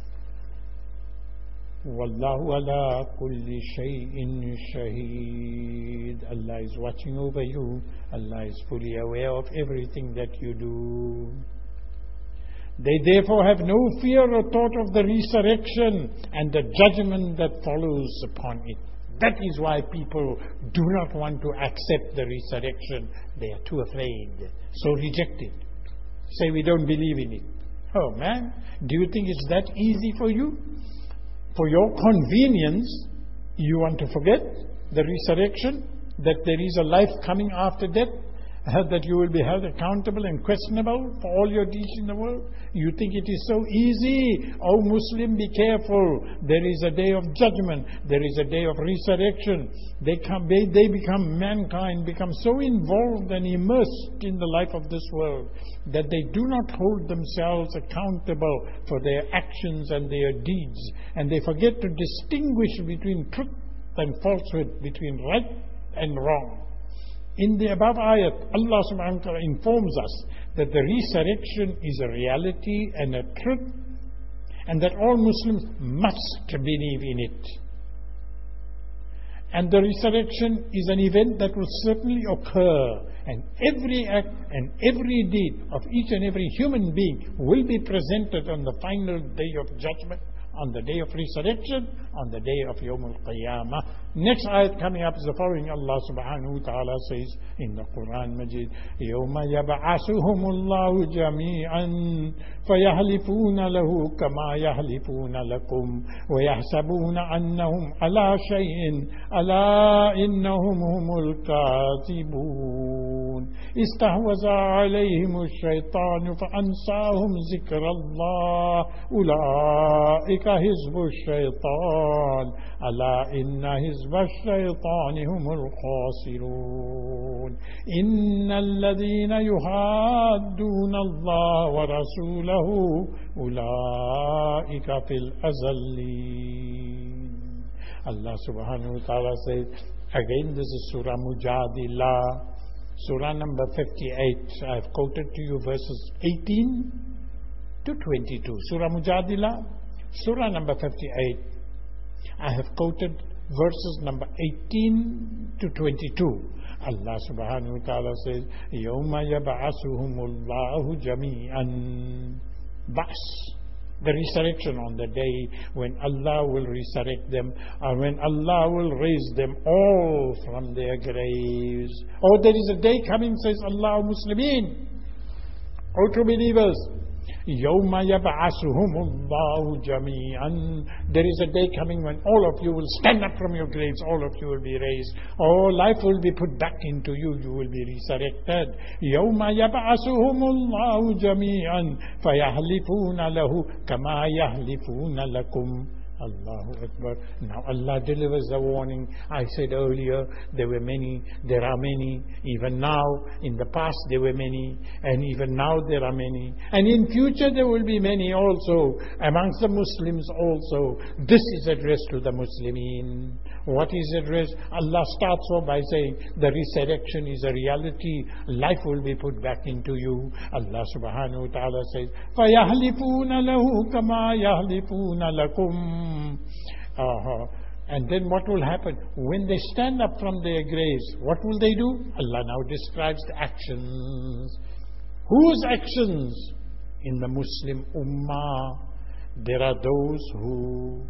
Wallahu ala kulli shay'in shaheed. Allah is watching over you. Allah is fully aware of everything that you do. They therefore have no fear or thought of the resurrection and the judgment that follows upon it. That is why people do not want to accept the resurrection. They are too afraid. So reject it. Say, we don't believe in it. Oh man, do you think it's that easy for you? For your convenience, you want to forget the resurrection, that there is a life coming after death, uh, that you will be held accountable and questionable for all your deeds in the world. You think it is so easy. Oh Muslim, be careful. There is a day of judgment. There is a day of resurrection. They come, they, they become, mankind become so involved and immersed in the life of this world that they do not hold themselves accountable for their actions and their deeds. And they forget to distinguish between truth and falsehood, between right and wrong. In the above ayat, Allah subhanahu wa ta'ala informs us that the resurrection is a reality and a truth, and that all Muslims must believe in it. And the resurrection is an event that will certainly occur, and every act and every deed of each and every human being will be presented on the final day of judgment, on the day of resurrection, on the day of Yawm al-Qiyamah. Next ayat coming up is the following. Allah subhanahu wa ta'ala says in the Quran Majid, يَوْمَ يَبْعَثُهُمُ اللَّهُ جَمِيعًا فَيَحْلِفُونَ لَهُ كَمَا يَحْلِفُونَ لَكُمْ وَيَحْسَبُونَ أَنَّهُمْ عَلَى شَيْءٍ أَلَا إِنَّهُمْ هُمُ الْكَاذِبُونَ استحوذ عليهم الشيطان فأنساهم ذكر الله أولئك حزب الشيطان ألا إن حزب الشيطان هم الخاسرون إن الذين يحادون الله ورسوله أولئك في الأذلين. Allah subhanahu wa ta'ala says, again this is Surah Mujadilah, Surah number fifty-eight. I have quoted to you verses eighteen to twenty-two. Surah Mujadilah, Surah number fifty-eight. I have quoted verses number eighteen to twenty-two. Allah subhanahu wa ta'ala says, يَوْمَ يَبْعَثُهُمُ اللَّهُ جَمِيعًا. Bas. The resurrection, on the day when Allah will resurrect them, or when Allah will raise them all from their graves. Oh, there is a day coming, says Allah, Muslimin, O true believers, يَوْمَ يَبْعَثُهُمُ اللَّهُ جَمِيعًا. There is a day coming when all of you will stand up from your graves, all of you will be raised. Oh, life will be put back into you, you will be resurrected. يَوْمَ يَبْعَثُهُمُ اللَّهُ جَمِيعًا فَيَحْلِفُونَ لَهُ كَمَا يَحْلِفُونَ لَكُمْ. Allahu Akbar. Now Allah delivers the warning. I said earlier, there were many, there are many. Even now, in the past there were many, and even now there are many. And in future there will be many also, amongst the Muslims also. This is addressed to the Muslimin. What is addressed? Allah starts off by saying, the resurrection is a reality. Life will be put back into you. Allah subhanahu wa ta'ala says, فَيَحْلِفُونَ لَهُ كَمَا يَحْلِفُونَ لَكُمْ. Uh-huh. And then what will happen? When they stand up from their graves, what will they do? Allah now describes the actions. Whose actions? In the Muslim Ummah, there are those who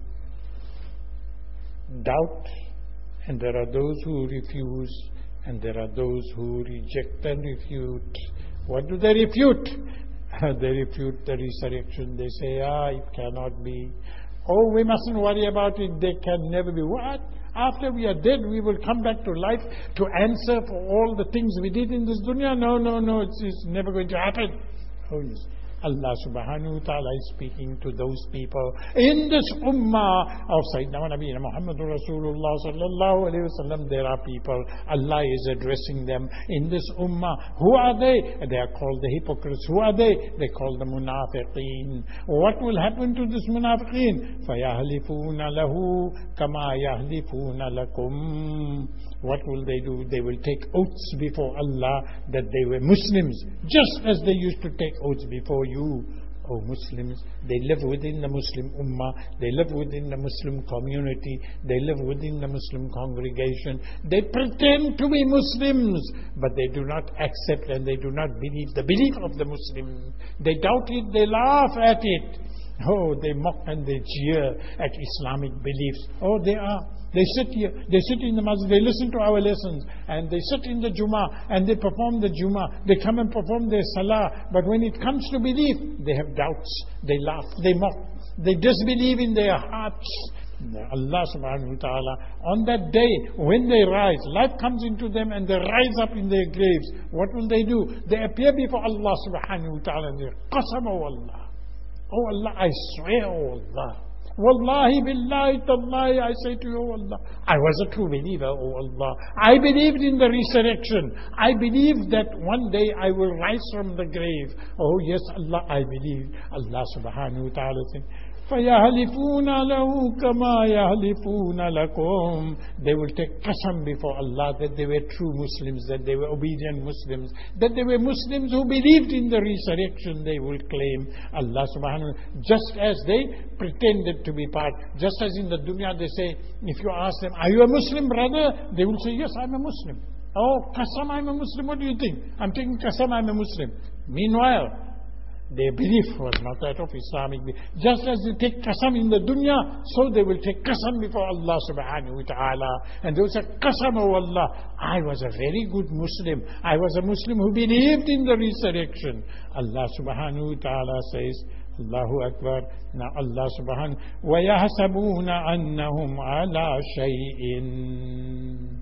doubt, and there are those who refuse, and there are those who reject and refute. What do they refute? They refute the resurrection. They say, ah, it cannot be. Oh, we mustn't worry about it. They can never be. What? After we are dead, we will come back to life to answer for all the things we did in this dunya? No, no, no. It's, it's never going to happen. Oh, yes. Allah subhanahu wa ta'ala is speaking to those people in this ummah of Sayyidina Nabiyyina Muhammadur Rasulullah sallallahu alayhi wa sallam. There are people, Allah is addressing them in this ummah. Who are they? They are called the hypocrites. Who are they? They call the munafiqeen. What will happen to this munafiqeen? فَيَحْلِفُونَ لَهُ كَمَا يَحْلِفُونَ لَكُمْ. What will they do? They will take oaths before Allah that they were Muslims, just as they used to take oaths before you, O Muslims. They live within the Muslim Ummah, they live within the Muslim community, they live within the Muslim congregation. They pretend to be Muslims, but they do not accept and they do not believe the belief of the Muslims. They doubt it, they laugh at it. Oh, they mock and they jeer at Islamic beliefs. Oh, they are. They sit here, they sit in the masjid, they listen to our lessons, and they sit in the Jummah, and they perform the Jummah, they come and perform their Salah, but when it comes to belief, they have doubts, they laugh, they mock, they disbelieve in their hearts. Allah subhanahu wa ta'ala, on that day, when they rise, life comes into them and they rise up in their graves, what will they do? They appear before Allah subhanahu wa ta'ala and they Qasam, O Allah. Oh Allah, I swear, O Allah. Wallahi billahi tallahi, I say to you, O Allah, I was a true believer, O Allah. I believed in the resurrection. I believed that one day I will rise from the grave. Oh yes, Allah, I believe. Allah subhanahu wa ta'ala says, فَيَحْلِفُونَ لَهُ كَمَا يَحْلِفُونَ لَكُمْ. They will take qasam before Allah that they were true Muslims, that they were obedient Muslims, that they were Muslims who believed in the resurrection. They will claim Allah subhanahu wa ta'ala, just as they pretended to be part. Just as in the dunya they say, if you ask them, are you a Muslim brother? They will say, yes, I'm a Muslim. Oh, qasam, I'm a Muslim. What do you think? I'm taking qasam, I'm a Muslim. Meanwhile, their belief was not that of Islamic belief. Just as they take qasam in the dunya, so they will take qasam before Allah subhanahu wa ta'ala. And they will say, qasam, O Allah, I was a very good Muslim. I was a Muslim who believed in the resurrection. Allah subhanahu wa ta'ala says, Allahu Akbar. Now Allah subhanahu wa وَيَحْسَبُونَ أَنَّهُمْ عَلَى شَيْءٍ.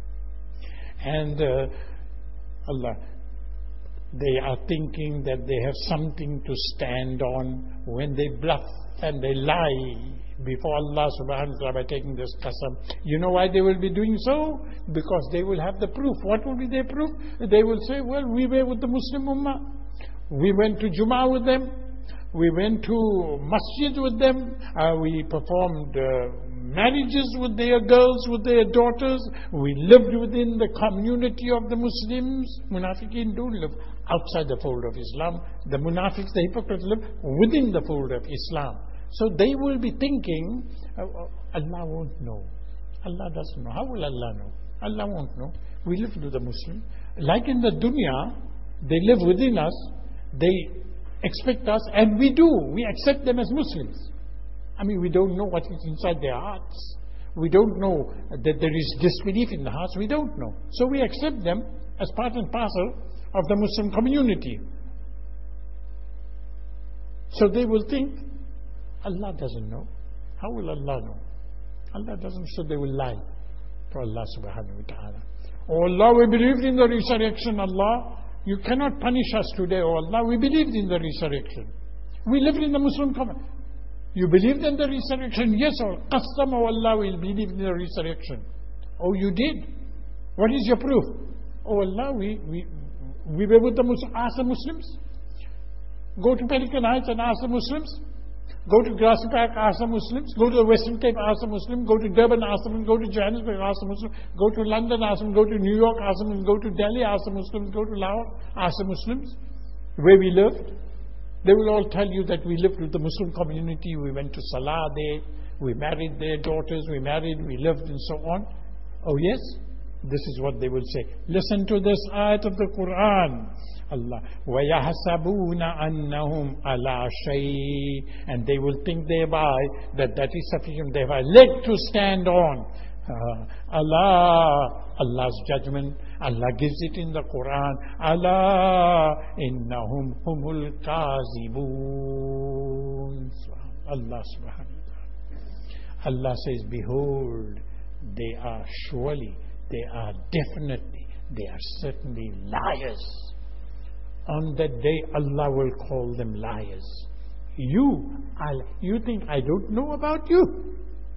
And uh, Allah, they are thinking that they have something to stand on when they bluff and they lie before Allah subhanahu wa ta'ala by taking this qasam. You know why they will be doing so? Because they will have the proof. What will be their proof? They will say, well, we were with the Muslim Ummah. We went to Jummah with them. We went to masjid with them. Uh, we performed uh, marriages with their girls, with their daughters. We lived within the community of the Muslims. Munafiqeen do live outside the fold of Islam. The munafiqs, the hypocrites, live within the fold of Islam. So they will be thinking, oh, Allah won't know. Allah doesn't know. How will Allah know? Allah won't know. We live with the Muslim. Like in the dunya, they live within us. They expect us, and we do. We accept them as Muslims. I mean, we don't know what is inside their hearts. We don't know that there is disbelief in the hearts. We don't know. So we accept them as part and parcel of the Muslim community. So they will think, Allah doesn't know. How will Allah know? Allah doesn't, so they will lie to Allah subhanahu wa ta'ala. Oh Allah, we believed in the resurrection, Allah. You cannot punish us today, oh Allah. We believed in the resurrection. We lived in the Muslim community. You believed in the resurrection? Yes, or Qasam, oh Allah, we believed in the resurrection. Oh, you did? What is your proof? Oh Allah, we, we, we were with the Muslims. Ask the Muslims. Go to Pelican Heights and ask the Muslims. Go to Grassy Park, ask the Muslims. Go to the Western Cape, ask the Muslims. Go to Durban, ask them. Go to Johannesburg, ask the Muslims. Go to London, ask them. Go to New York, ask them. Go to Delhi, ask the Muslims. Go to Lahore, ask the Muslims where we lived. They will all tell you that we lived with the Muslim community. We went to Salah there. We married their daughters. We married, we lived, and so on. Oh yes? This is what they will say. Listen to this ayat of the Quran. Allah. وَيَحْسَبُونَ أَنَّهُمْ عَلَى شَيْءٍ. And they will think thereby that that is sufficient. They have a leg to stand on. Uh, Allah, Allah's judgment. Allah gives it in the Quran. Allah innahum humul kazibun. Allah subhanahu wa ta'ala. Allah says, behold, they are surely, they are definitely, they are certainly liars. On that day, Allah will call them liars. You, Allah, you think I don't know about you?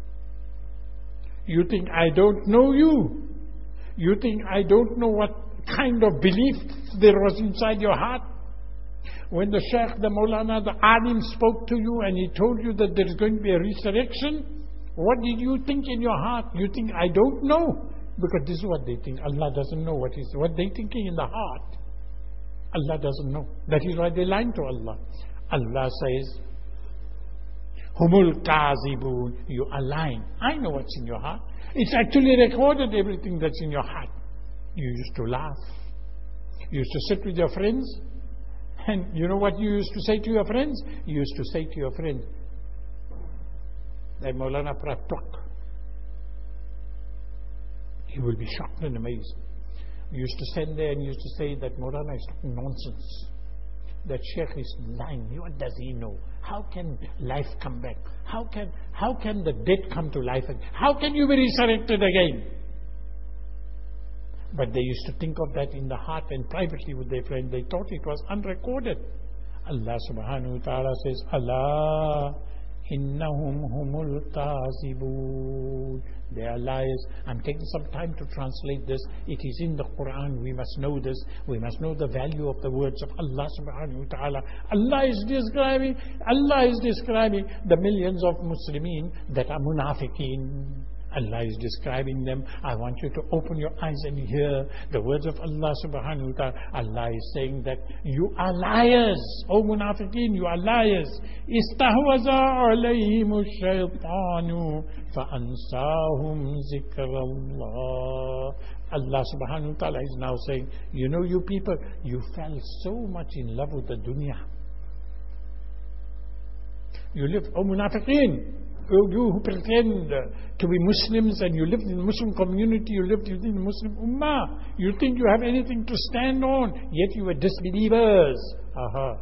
You think I don't know you? You think I don't know what kind of belief there was inside your heart? When the Shaykh, the Maulana, the Alim spoke to you and he told you that there is going to be a resurrection, what did you think in your heart? You think I don't know? Because this is what they think. Allah doesn't know what is what they thinking in the heart. Allah doesn't know. That is why they lying to Allah. Allah says, Humul kazibun, you are lying. I know what's in your heart. It's actually recorded, everything that's in your heart. You used to laugh. You used to sit with your friends. And you know what you used to say to your friends? You used to say to your friends, that Maulana Pratok. He will be shocked and amazed. You used to stand there and you used to say that Maulana is talking nonsense. That Sheikh is lying. What does he know? How can life come back? How can how can the dead come to life again? How can you be resurrected again? But they used to think of that in the heart and privately with their friend. They thought it was unrecorded. Allah subhanahu wa ta'ala says, Allah innahum humul kazibun. They are liars. I'm taking some time to translate this. It is in the Quran. We must know this. We must know the value of the words of Allah subhanahu wa ta'ala. Allah is describing, Allah is describing the millions of Muslimin that are munafiqeen. Allah is describing them. I want you to open your eyes and hear the words of Allah subhanahu wa ta'ala. Allah is saying that you are liars. Oh munafiqeen, you are liars. Istahwaza alayhimu shaytanu fa'ansahum zikrallah. Allah subhanahu wa ta'ala is now saying, you know you people, you fell so much in love with the dunya. You live, oh munafiqeen, you who pretend to be Muslims and you lived in the Muslim community, you lived within the Muslim Ummah, you think you have anything to stand on, yet you were disbelievers. Aha.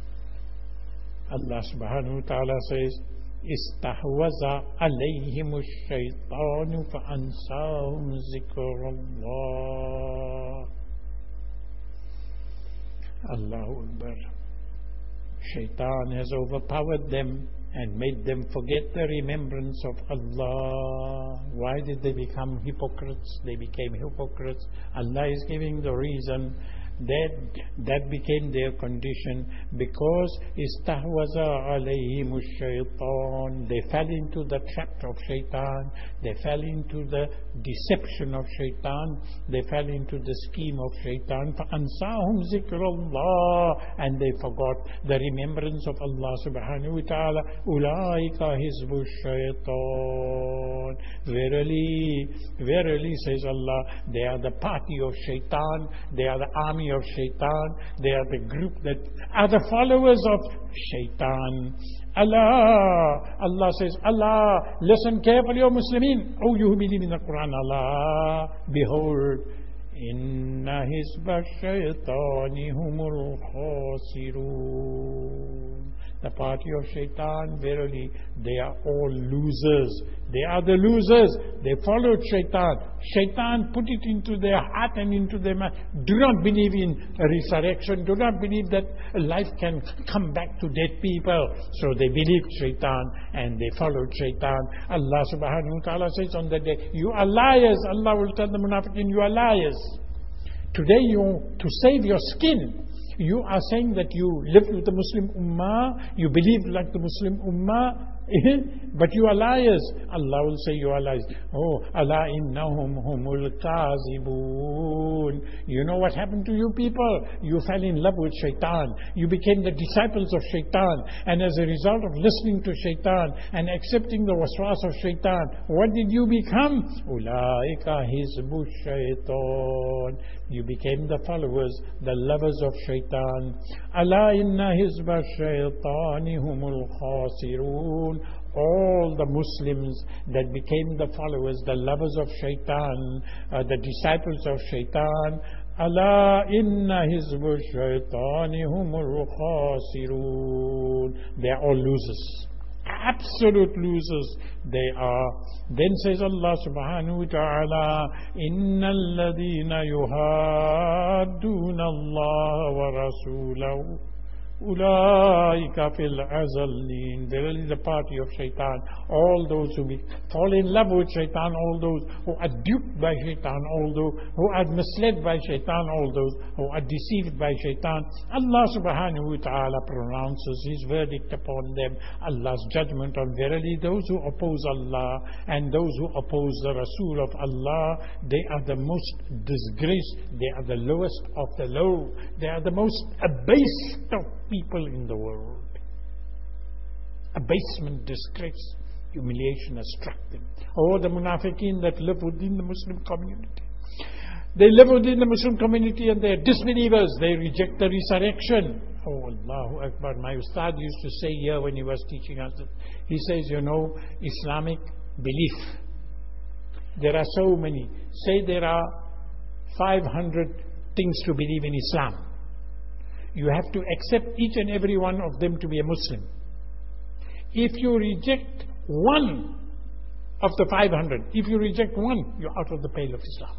Allah subhanahu wa ta'ala says, Istahwaza alayhimu shaytanu fa'ansahum zikrullah. Allahu Akbar. Shaitan has overpowered them and made them forget the remembrance of Allah. Why did they become hypocrites? They became hypocrites. Allah is giving the reason that that became their condition because istahwaza alayhim shaytan. They fell into the trap of shaitan. They fell into the deception of shaitan. They fell into the scheme of shaitan. فَأَنْسَاهُمْ ذِكْرَ اللَّهِ. And they forgot the remembrance of Allah subhanahu wa ta'ala. Ulaika hizbu shaitan. Verily, verily, says Allah, they are the party of shaitan, they are the army of shaitan, they are the group that are the followers of shaitan. Allah, Allah says, Allah, listen carefully, O Muslimin, O you who believe in the Quran, Allah, behold, Inna hizba shaitani humul khasirun. The party of shaitan, verily, they are all losers. They are the losers. They followed shaitan. Shaitan put it into their heart and into their mind. Do not believe in resurrection. Do not believe that life can come back to dead people. So they believed shaitan and they followed shaitan. Allah subhanahu wa ta'ala says on that day, you are liars. Allah will tell the munafiqin, you are liars. Today, you to save your skin, you are saying that you lived with the Muslim Ummah, you believed like the Muslim Ummah, but you are liars. Allah will say you are liars. Oh, Allah innahum humul kazibun. You know what happened to you people? You fell in love with shaitan. You became the disciples of shaitan. And as a result of listening to shaitan and accepting the waswas of shaitan, what did you become? Ulaika hizbu shaitan. You became the followers, the lovers of shaitan. Allah inna hizba shaitani humul khasirun. All the Muslims that became the followers, the lovers of shaitan, uh, the disciples of shaitan, Allah inna hizbu shaitani humul khasirun. They are all losers. Absolute losers they are. Then says Allah subhanahu wa ta'ala, Innal ladhina yuhadduna Allah wa rasulahu Ulaika fil azallin. Verily the party of shaitan, all those who be, fall in love with shaitan, all those who are duped by shaitan, all those who are misled by shaitan, all those who are deceived by shaitan. Allah subhanahu wa ta'ala pronounces His verdict upon them, Allah's judgment on verily those who oppose Allah and those who oppose the Rasul of Allah. They are the most disgraced, they are the lowest of the low, they are the most abased of people in the world. Abasement, disgrace, humiliation has struck them. Oh, the munafiqeen that live within the Muslim community. They live within the Muslim community and they are disbelievers. They reject the resurrection. Oh, Allahu Akbar. My Ustad used to say here when he was teaching us, he says, you know, Islamic belief. There are so many. Say there are five hundred things to believe in Islam. You have to accept each and every one of them to be a Muslim. If you reject one of the five hundred, if you reject one, you're out of the pale of Islam.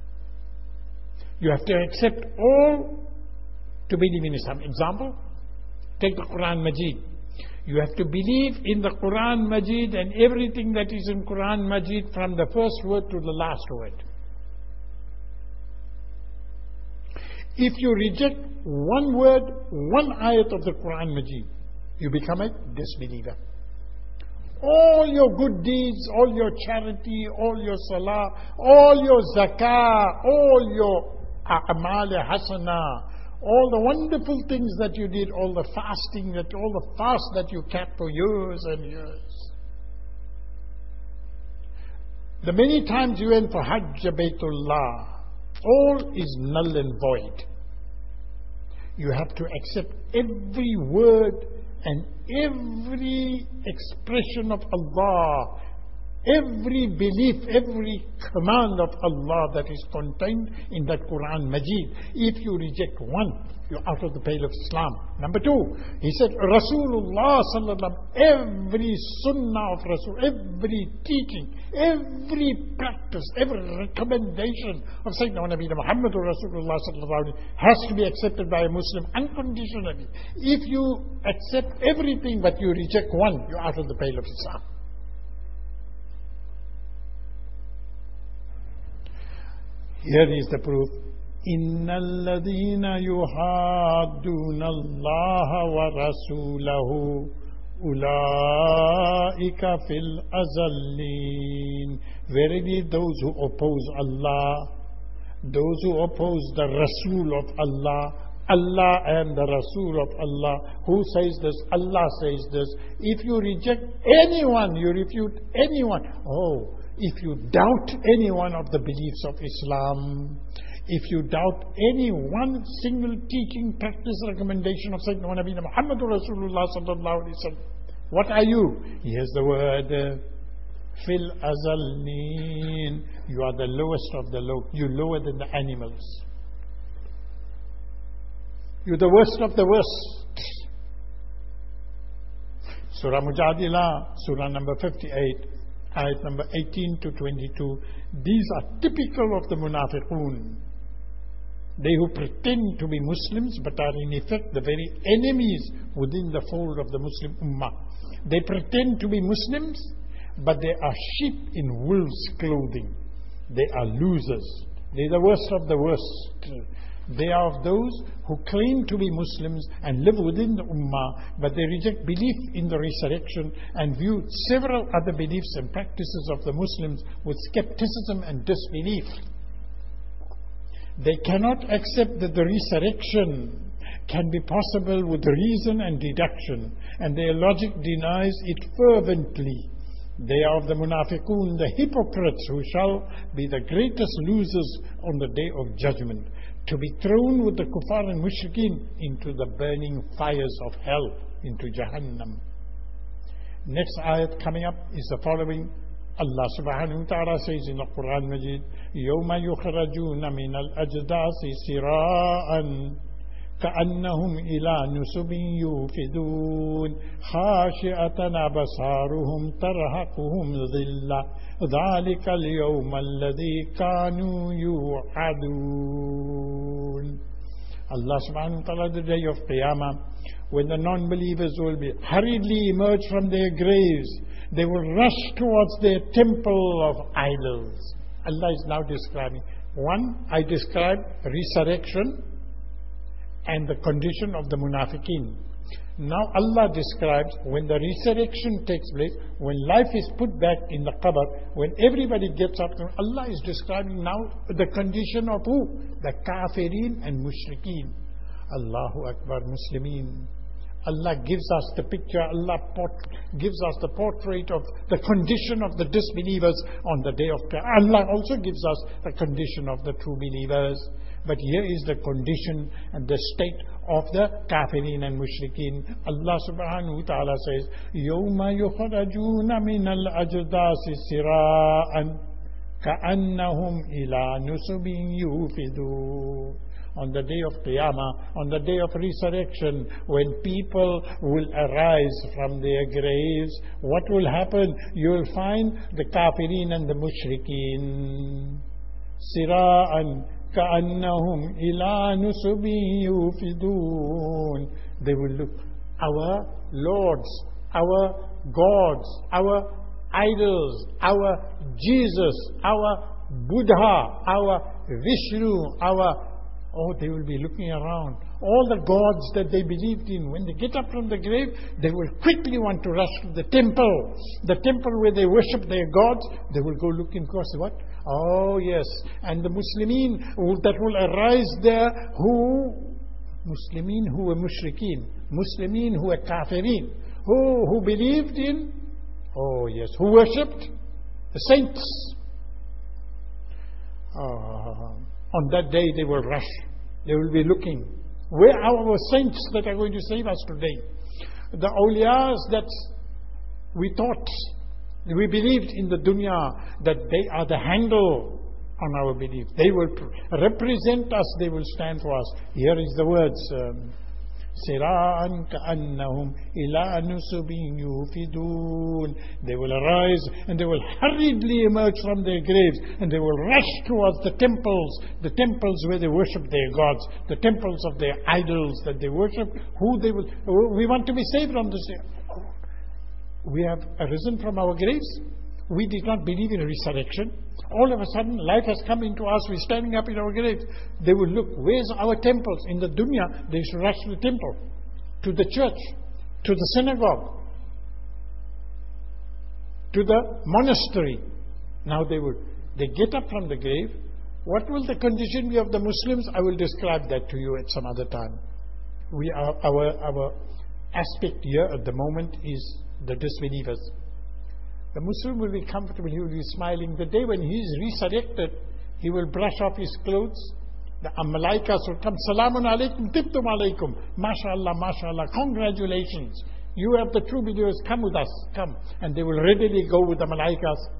You have to accept all to believe in Islam. Example, take the Quran Majid. You have to believe in the Quran Majid and everything that is in Quran Majid from the first word to the last word. If you reject one word, one ayat of the Quran Majid, you become a disbeliever. All your good deeds, all your charity, all your salah, all your zakah, all your a'mal hasana, all the wonderful things that you did, all the fasting, that all the fast that you kept for years and years. The many times you went for Hajj Baytullah, all is null and void. You have to accept every word and every expression of Allah, every belief, every command of Allah that is contained in that Quran Majid. If you reject one, you're out of the pale of Islam. Number two, he said, Rasulullah sallallahu every sunnah of Rasul, every teaching, every practice, every recommendation of Sayyidina Nabi Muhammad Rasulullah sallallahu has to be accepted by a Muslim unconditionally. If you accept everything but you reject one, you're out of the pale of Islam. Here is the proof. Innal ladhina yuhadduna Allah wa rasulahu ulaika fil azallin. Verily those who oppose Allah, those who oppose the Rasul of Allah Allah and the Rasul of Allah. Who says this? Allah says this. If you reject anyone, you refute anyone. Oh, if you doubt any one of the beliefs of Islam, if you doubt any one single teaching, practice, recommendation of Sayyidina Nabiyina Muhammadur Rasulullah sallallahu alaihi wasallam, what are you? Here's the word, Fil azalin. You are the lowest of the low. You're lower than the animals. You're the worst of the worst. Surah Mujadilah, Surah number fifty-eight, ayat number eighteen to twenty-two. These are typical of the munafiqun. They who pretend to be Muslims but are in effect the very enemies within the fold of the Muslim Ummah. They pretend to be Muslims, but they are sheep in wolves' clothing. They are losers. They're the worst of the worst. They are of those who claim to be Muslims and live within the Ummah, but they reject belief in the resurrection and view several other beliefs and practices of the Muslims with skepticism and disbelief. They cannot accept that the resurrection can be possible with reason and deduction, and their logic denies it fervently. They are of the munafiqun, the hypocrites, who shall be the greatest losers on the day of judgment, to be thrown with the kuffar and mushrikeen into the burning fires of hell, into Jahannam. Next ayat coming up is the following. Allah subhanahu wa ta'ala says in the Quran Majid, يَوْمَ يُخْرَجُونَ مِنَ الْأَجْدَاثِ سِرَاءً كأنهم إلى نصب يوفدون خاشعة أبصارهم ترهقهم ذلة ذلك اليوم الذي كانوا يوعدون. Allah subhanahu wa ta'ala, the day of Qiyamah, when the non-believers will be hurriedly emerge from their graves, they will rush towards their temple of idols. Allah is now describing. One, I described resurrection and the condition of the munafiqeen. Now Allah describes when the resurrection takes place, when life is put back in the qabr, when everybody gets up. Allah is describing now the condition of who? The kafirin and mushrikeen. Allahu Akbar, Muslimin. Allah gives us the picture, Allah gives us the portrait of the condition of the disbelievers on the day of Qiyamah. Allah also gives us the condition of the true believers. But here is the condition and the state of the kafirin and mushrikeen. Allah subhanahu wa ta'ala says, يَوْمَ يُخْرَجُونَ مِنَ الْأَجْدَاثِ سِرَاءً كَأَنَّهُمْ إِلَى نُصُبٍ يُوفِدُونَ. On the day of Qiyamah, on the day of resurrection, when people will arise from their graves, what will happen? You will find the kafirin and the mushrikeen. Sira'an ka'annahum ila nusubin yufidun. They will look, our lords, our gods, our idols, our Jesus, our Buddha, our Vishnu, our Oh, they will be looking around. All the gods that they believed in, when they get up from the grave, they will quickly want to rush to the temple. The temple where they worship their gods, they will go looking across. What? Oh, yes. And the Muslimin that will arise there, who? Muslimin who were mushrikeen. Muslimin who were kafirin. Who, who believed in? Oh, yes. Who worshipped? The saints. Oh. On that day they will rush. They will be looking. Where are our saints that are going to save us today? The awliyas that we thought, we believed in the dunya, that they are the handle on our belief. They will represent us. They will stand for us. Here is the words. Um, Sira'an ka'annahum ila nusubin yufidun. They will arise and they will hurriedly emerge from their graves and they will rush towards the temples, the temples where they worship their gods, the temples of their idols that they worship. Who they will? We want to be saved from this. We have arisen from our graves. We did not believe in resurrection. All of a sudden, life has come into us. We're standing up in our graves. They will look, where's our temples? In the dunya, they should rush to the temple, to the church, to the synagogue, to the monastery. Now they will, they get up from the grave. What will the condition be of the Muslims? I will describe that to you at some other time. We are, our, our aspect here at the moment is the disbelievers. The Muslim will be comfortable, he will be smiling. The day when he is resurrected, he will brush off his clothes. The Malaikas will come, Salamun alaikum, tibtum alaikum, mashallah, mashallah, congratulations. You have the true believers, come with us, come. And they will readily go with the Malaikas.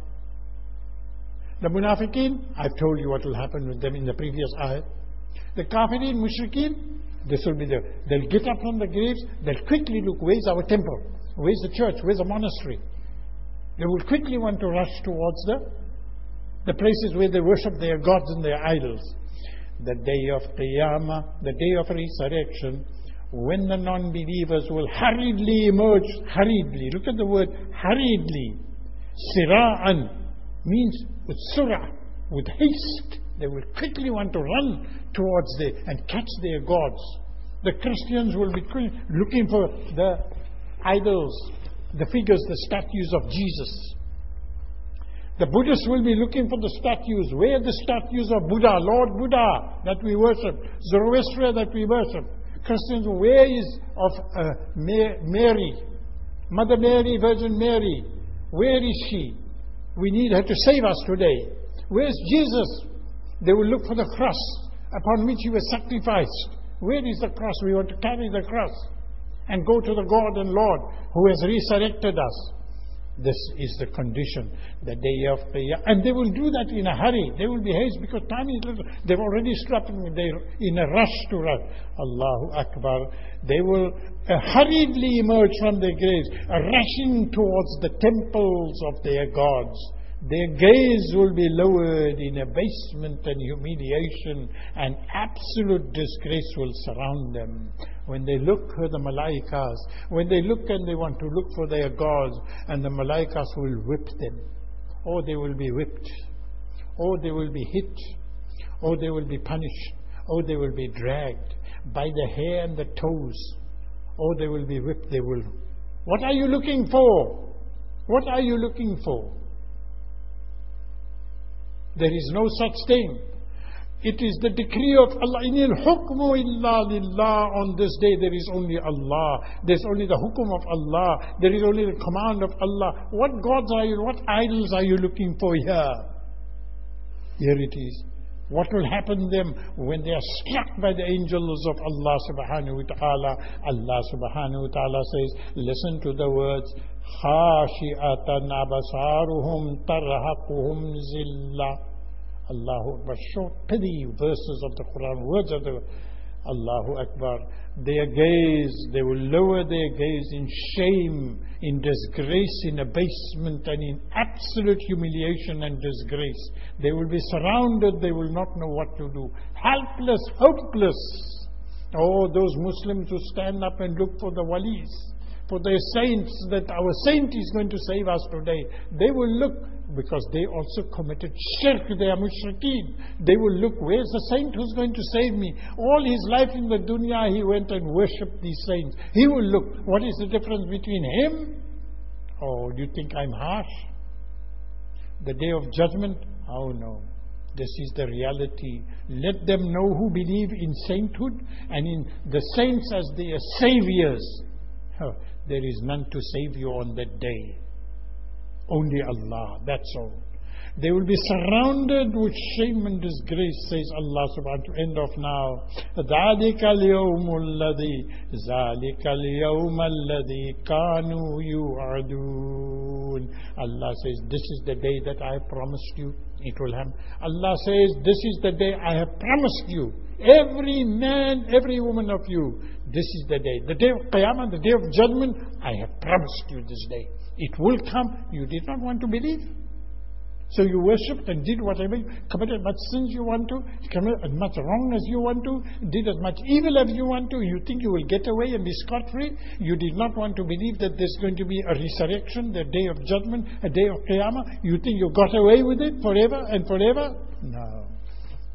The Munafiqeen, I've told you what will happen with them in the previous ayat. The Kafirin, Mushrikeen, this will be the, they'll get up from the graves, they'll quickly look, where's our temple? Where's the church? Where's the monastery? They will quickly want to rush towards the, the places where they worship their gods and their idols. The day of Qiyamah, the day of resurrection, when the non-believers will hurriedly emerge, hurriedly, look at the word hurriedly, sira'an, means with surah, with haste. They will quickly want to run towards there and catch their gods. The Christians will be looking for the idols, the figures, the statues of Jesus. The Buddhists will be looking for the statues. Where are the statues of Buddha, Lord Buddha that we worship, Zoroaster that we worship? Christians, where is of uh, Mary, Mother Mary, Virgin Mary? Where is she? We need her to save us today. Where's Jesus? They will look for the cross upon which he was sacrificed. Where is the cross? We want to carry the cross and go to the God and Lord who has resurrected us. This is the condition, the day of Qiyamah. And they will do that in a hurry. They will be hasty because time is little. They've already struck, they're in a rush to run. Allahu Akbar. They will uh, hurriedly emerge from their graves, uh, rushing towards the temples of their gods. Their gaze will be lowered in abasement and humiliation, and absolute disgrace will surround them. When they look for the Malaikas, when they look and they want to look for their gods, and the Malaikas will whip them. Or they will be whipped. Or they will be hit. Or they will be punished. Or they will be dragged by the hair and the toes. Or they will be whipped. They will. What are you looking for? What are you looking for? There is no such thing. It is the decree of Allah. Inil hukmu illa lillah. On this day there is only Allah. There's only the hukum of Allah. There is only the command of Allah. What gods are you, what idols are you looking for here? Here it is. What will happen to them when they are struck by the angels of Allah subhanahu wa ta'ala? Allah subhanahu wa ta'ala says, listen to the words, خَاشِئَةً أَبَصَارُهُمْ تَرْهَقُهُمْ زِلَّةً. Allahu Akbar. Short, petty verses of the Quran, words of the Allahu Akbar. Their gaze, they will lower their gaze in shame, in disgrace, in abasement, and in absolute humiliation and disgrace. They will be surrounded, they will not know what to do. Helpless, hopeless. Oh, those Muslims who stand up and look for the walis, for their saints, that our saint is going to save us today. They will look, because they also committed shirk, they are mushrikeen. They will look, where's the saint who's going to save me? All his life in the dunya he went and worshipped these saints. He will look, what is the difference between him? Oh, do you think I'm harsh? The day of judgment? Oh no. This is the reality. Let them know who believe in sainthood and in the saints as their saviors. Oh, there is none to save you on that day. Only Allah, that's all. They will be surrounded with shame and disgrace, says Allah subhanahu wa ta'ala. End of now. ذَلِكَ الْيَوْمُ الَّذِي ذَلِكَ الْيَوْمَ الَّذِي كَانُوا يُوعَدُونَ. Allah says, this is the day that I have promised you. It will happen. Allah says, this is the day I have promised you. Every man, every woman of you, this is the day. The day of Qiyamah, the day of judgment, I have promised you this day. It will come. You did not want to believe. So you worshipped and did whatever, committed as much sins you want to, committed as much wrong as you want to, did as much evil as you want to. You think you will get away and be scot-free. You did not want to believe that there's going to be a resurrection, the day of judgment, a day of Qiyamah. You think you got away with it forever and forever? No.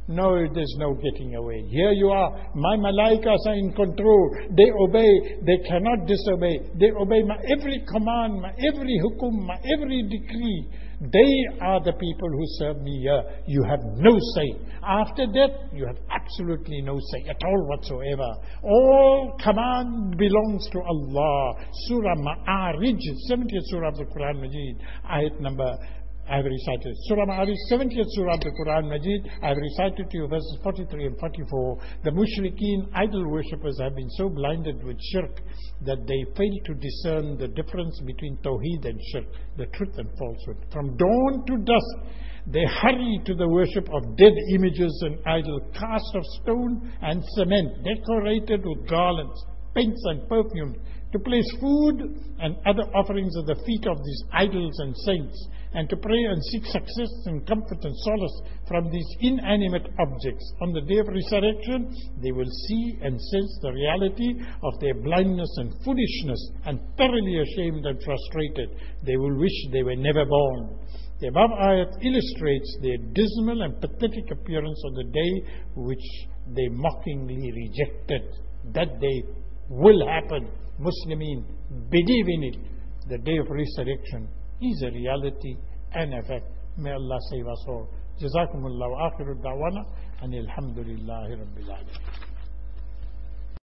No, there's no getting away. Here you are. My malaikas are in control. They obey. They cannot disobey. They obey my every command, my every hukum, my every decree. They are the people who serve me here. You have no say. After that, you have absolutely no say at all whatsoever. All command belongs to Allah. Surah Ma'arij, seventieth Surah of the Quran Majid, ayat number I have recited. Surah Ma'arij, seventieth Surah of the Quran Majid. I have recited to you verses forty-three and forty-four. The mushrikeen, idol worshippers, have been so blinded with shirk that they fail to discern the difference between tawheed and shirk, the truth and falsehood. From dawn to dusk, they hurry to the worship of dead images and idol cast of stone and cement, decorated with garlands, paints and perfumes, to place food and other offerings at the feet of these idols and saints, and to pray and seek success and comfort and solace from these inanimate objects. On the day of resurrection, they will see and sense the reality of their blindness and foolishness, and thoroughly ashamed and frustrated, they will wish they were never born. The above ayat illustrates their dismal and pathetic appearance on the day which they mockingly rejected. That day will happen. Muslimin, believe in it. The day of resurrection is a reality and a fact. May Allah save us all. Jazakumullah wa akhiru da'wana and alhamdulillahi rabbil alamin.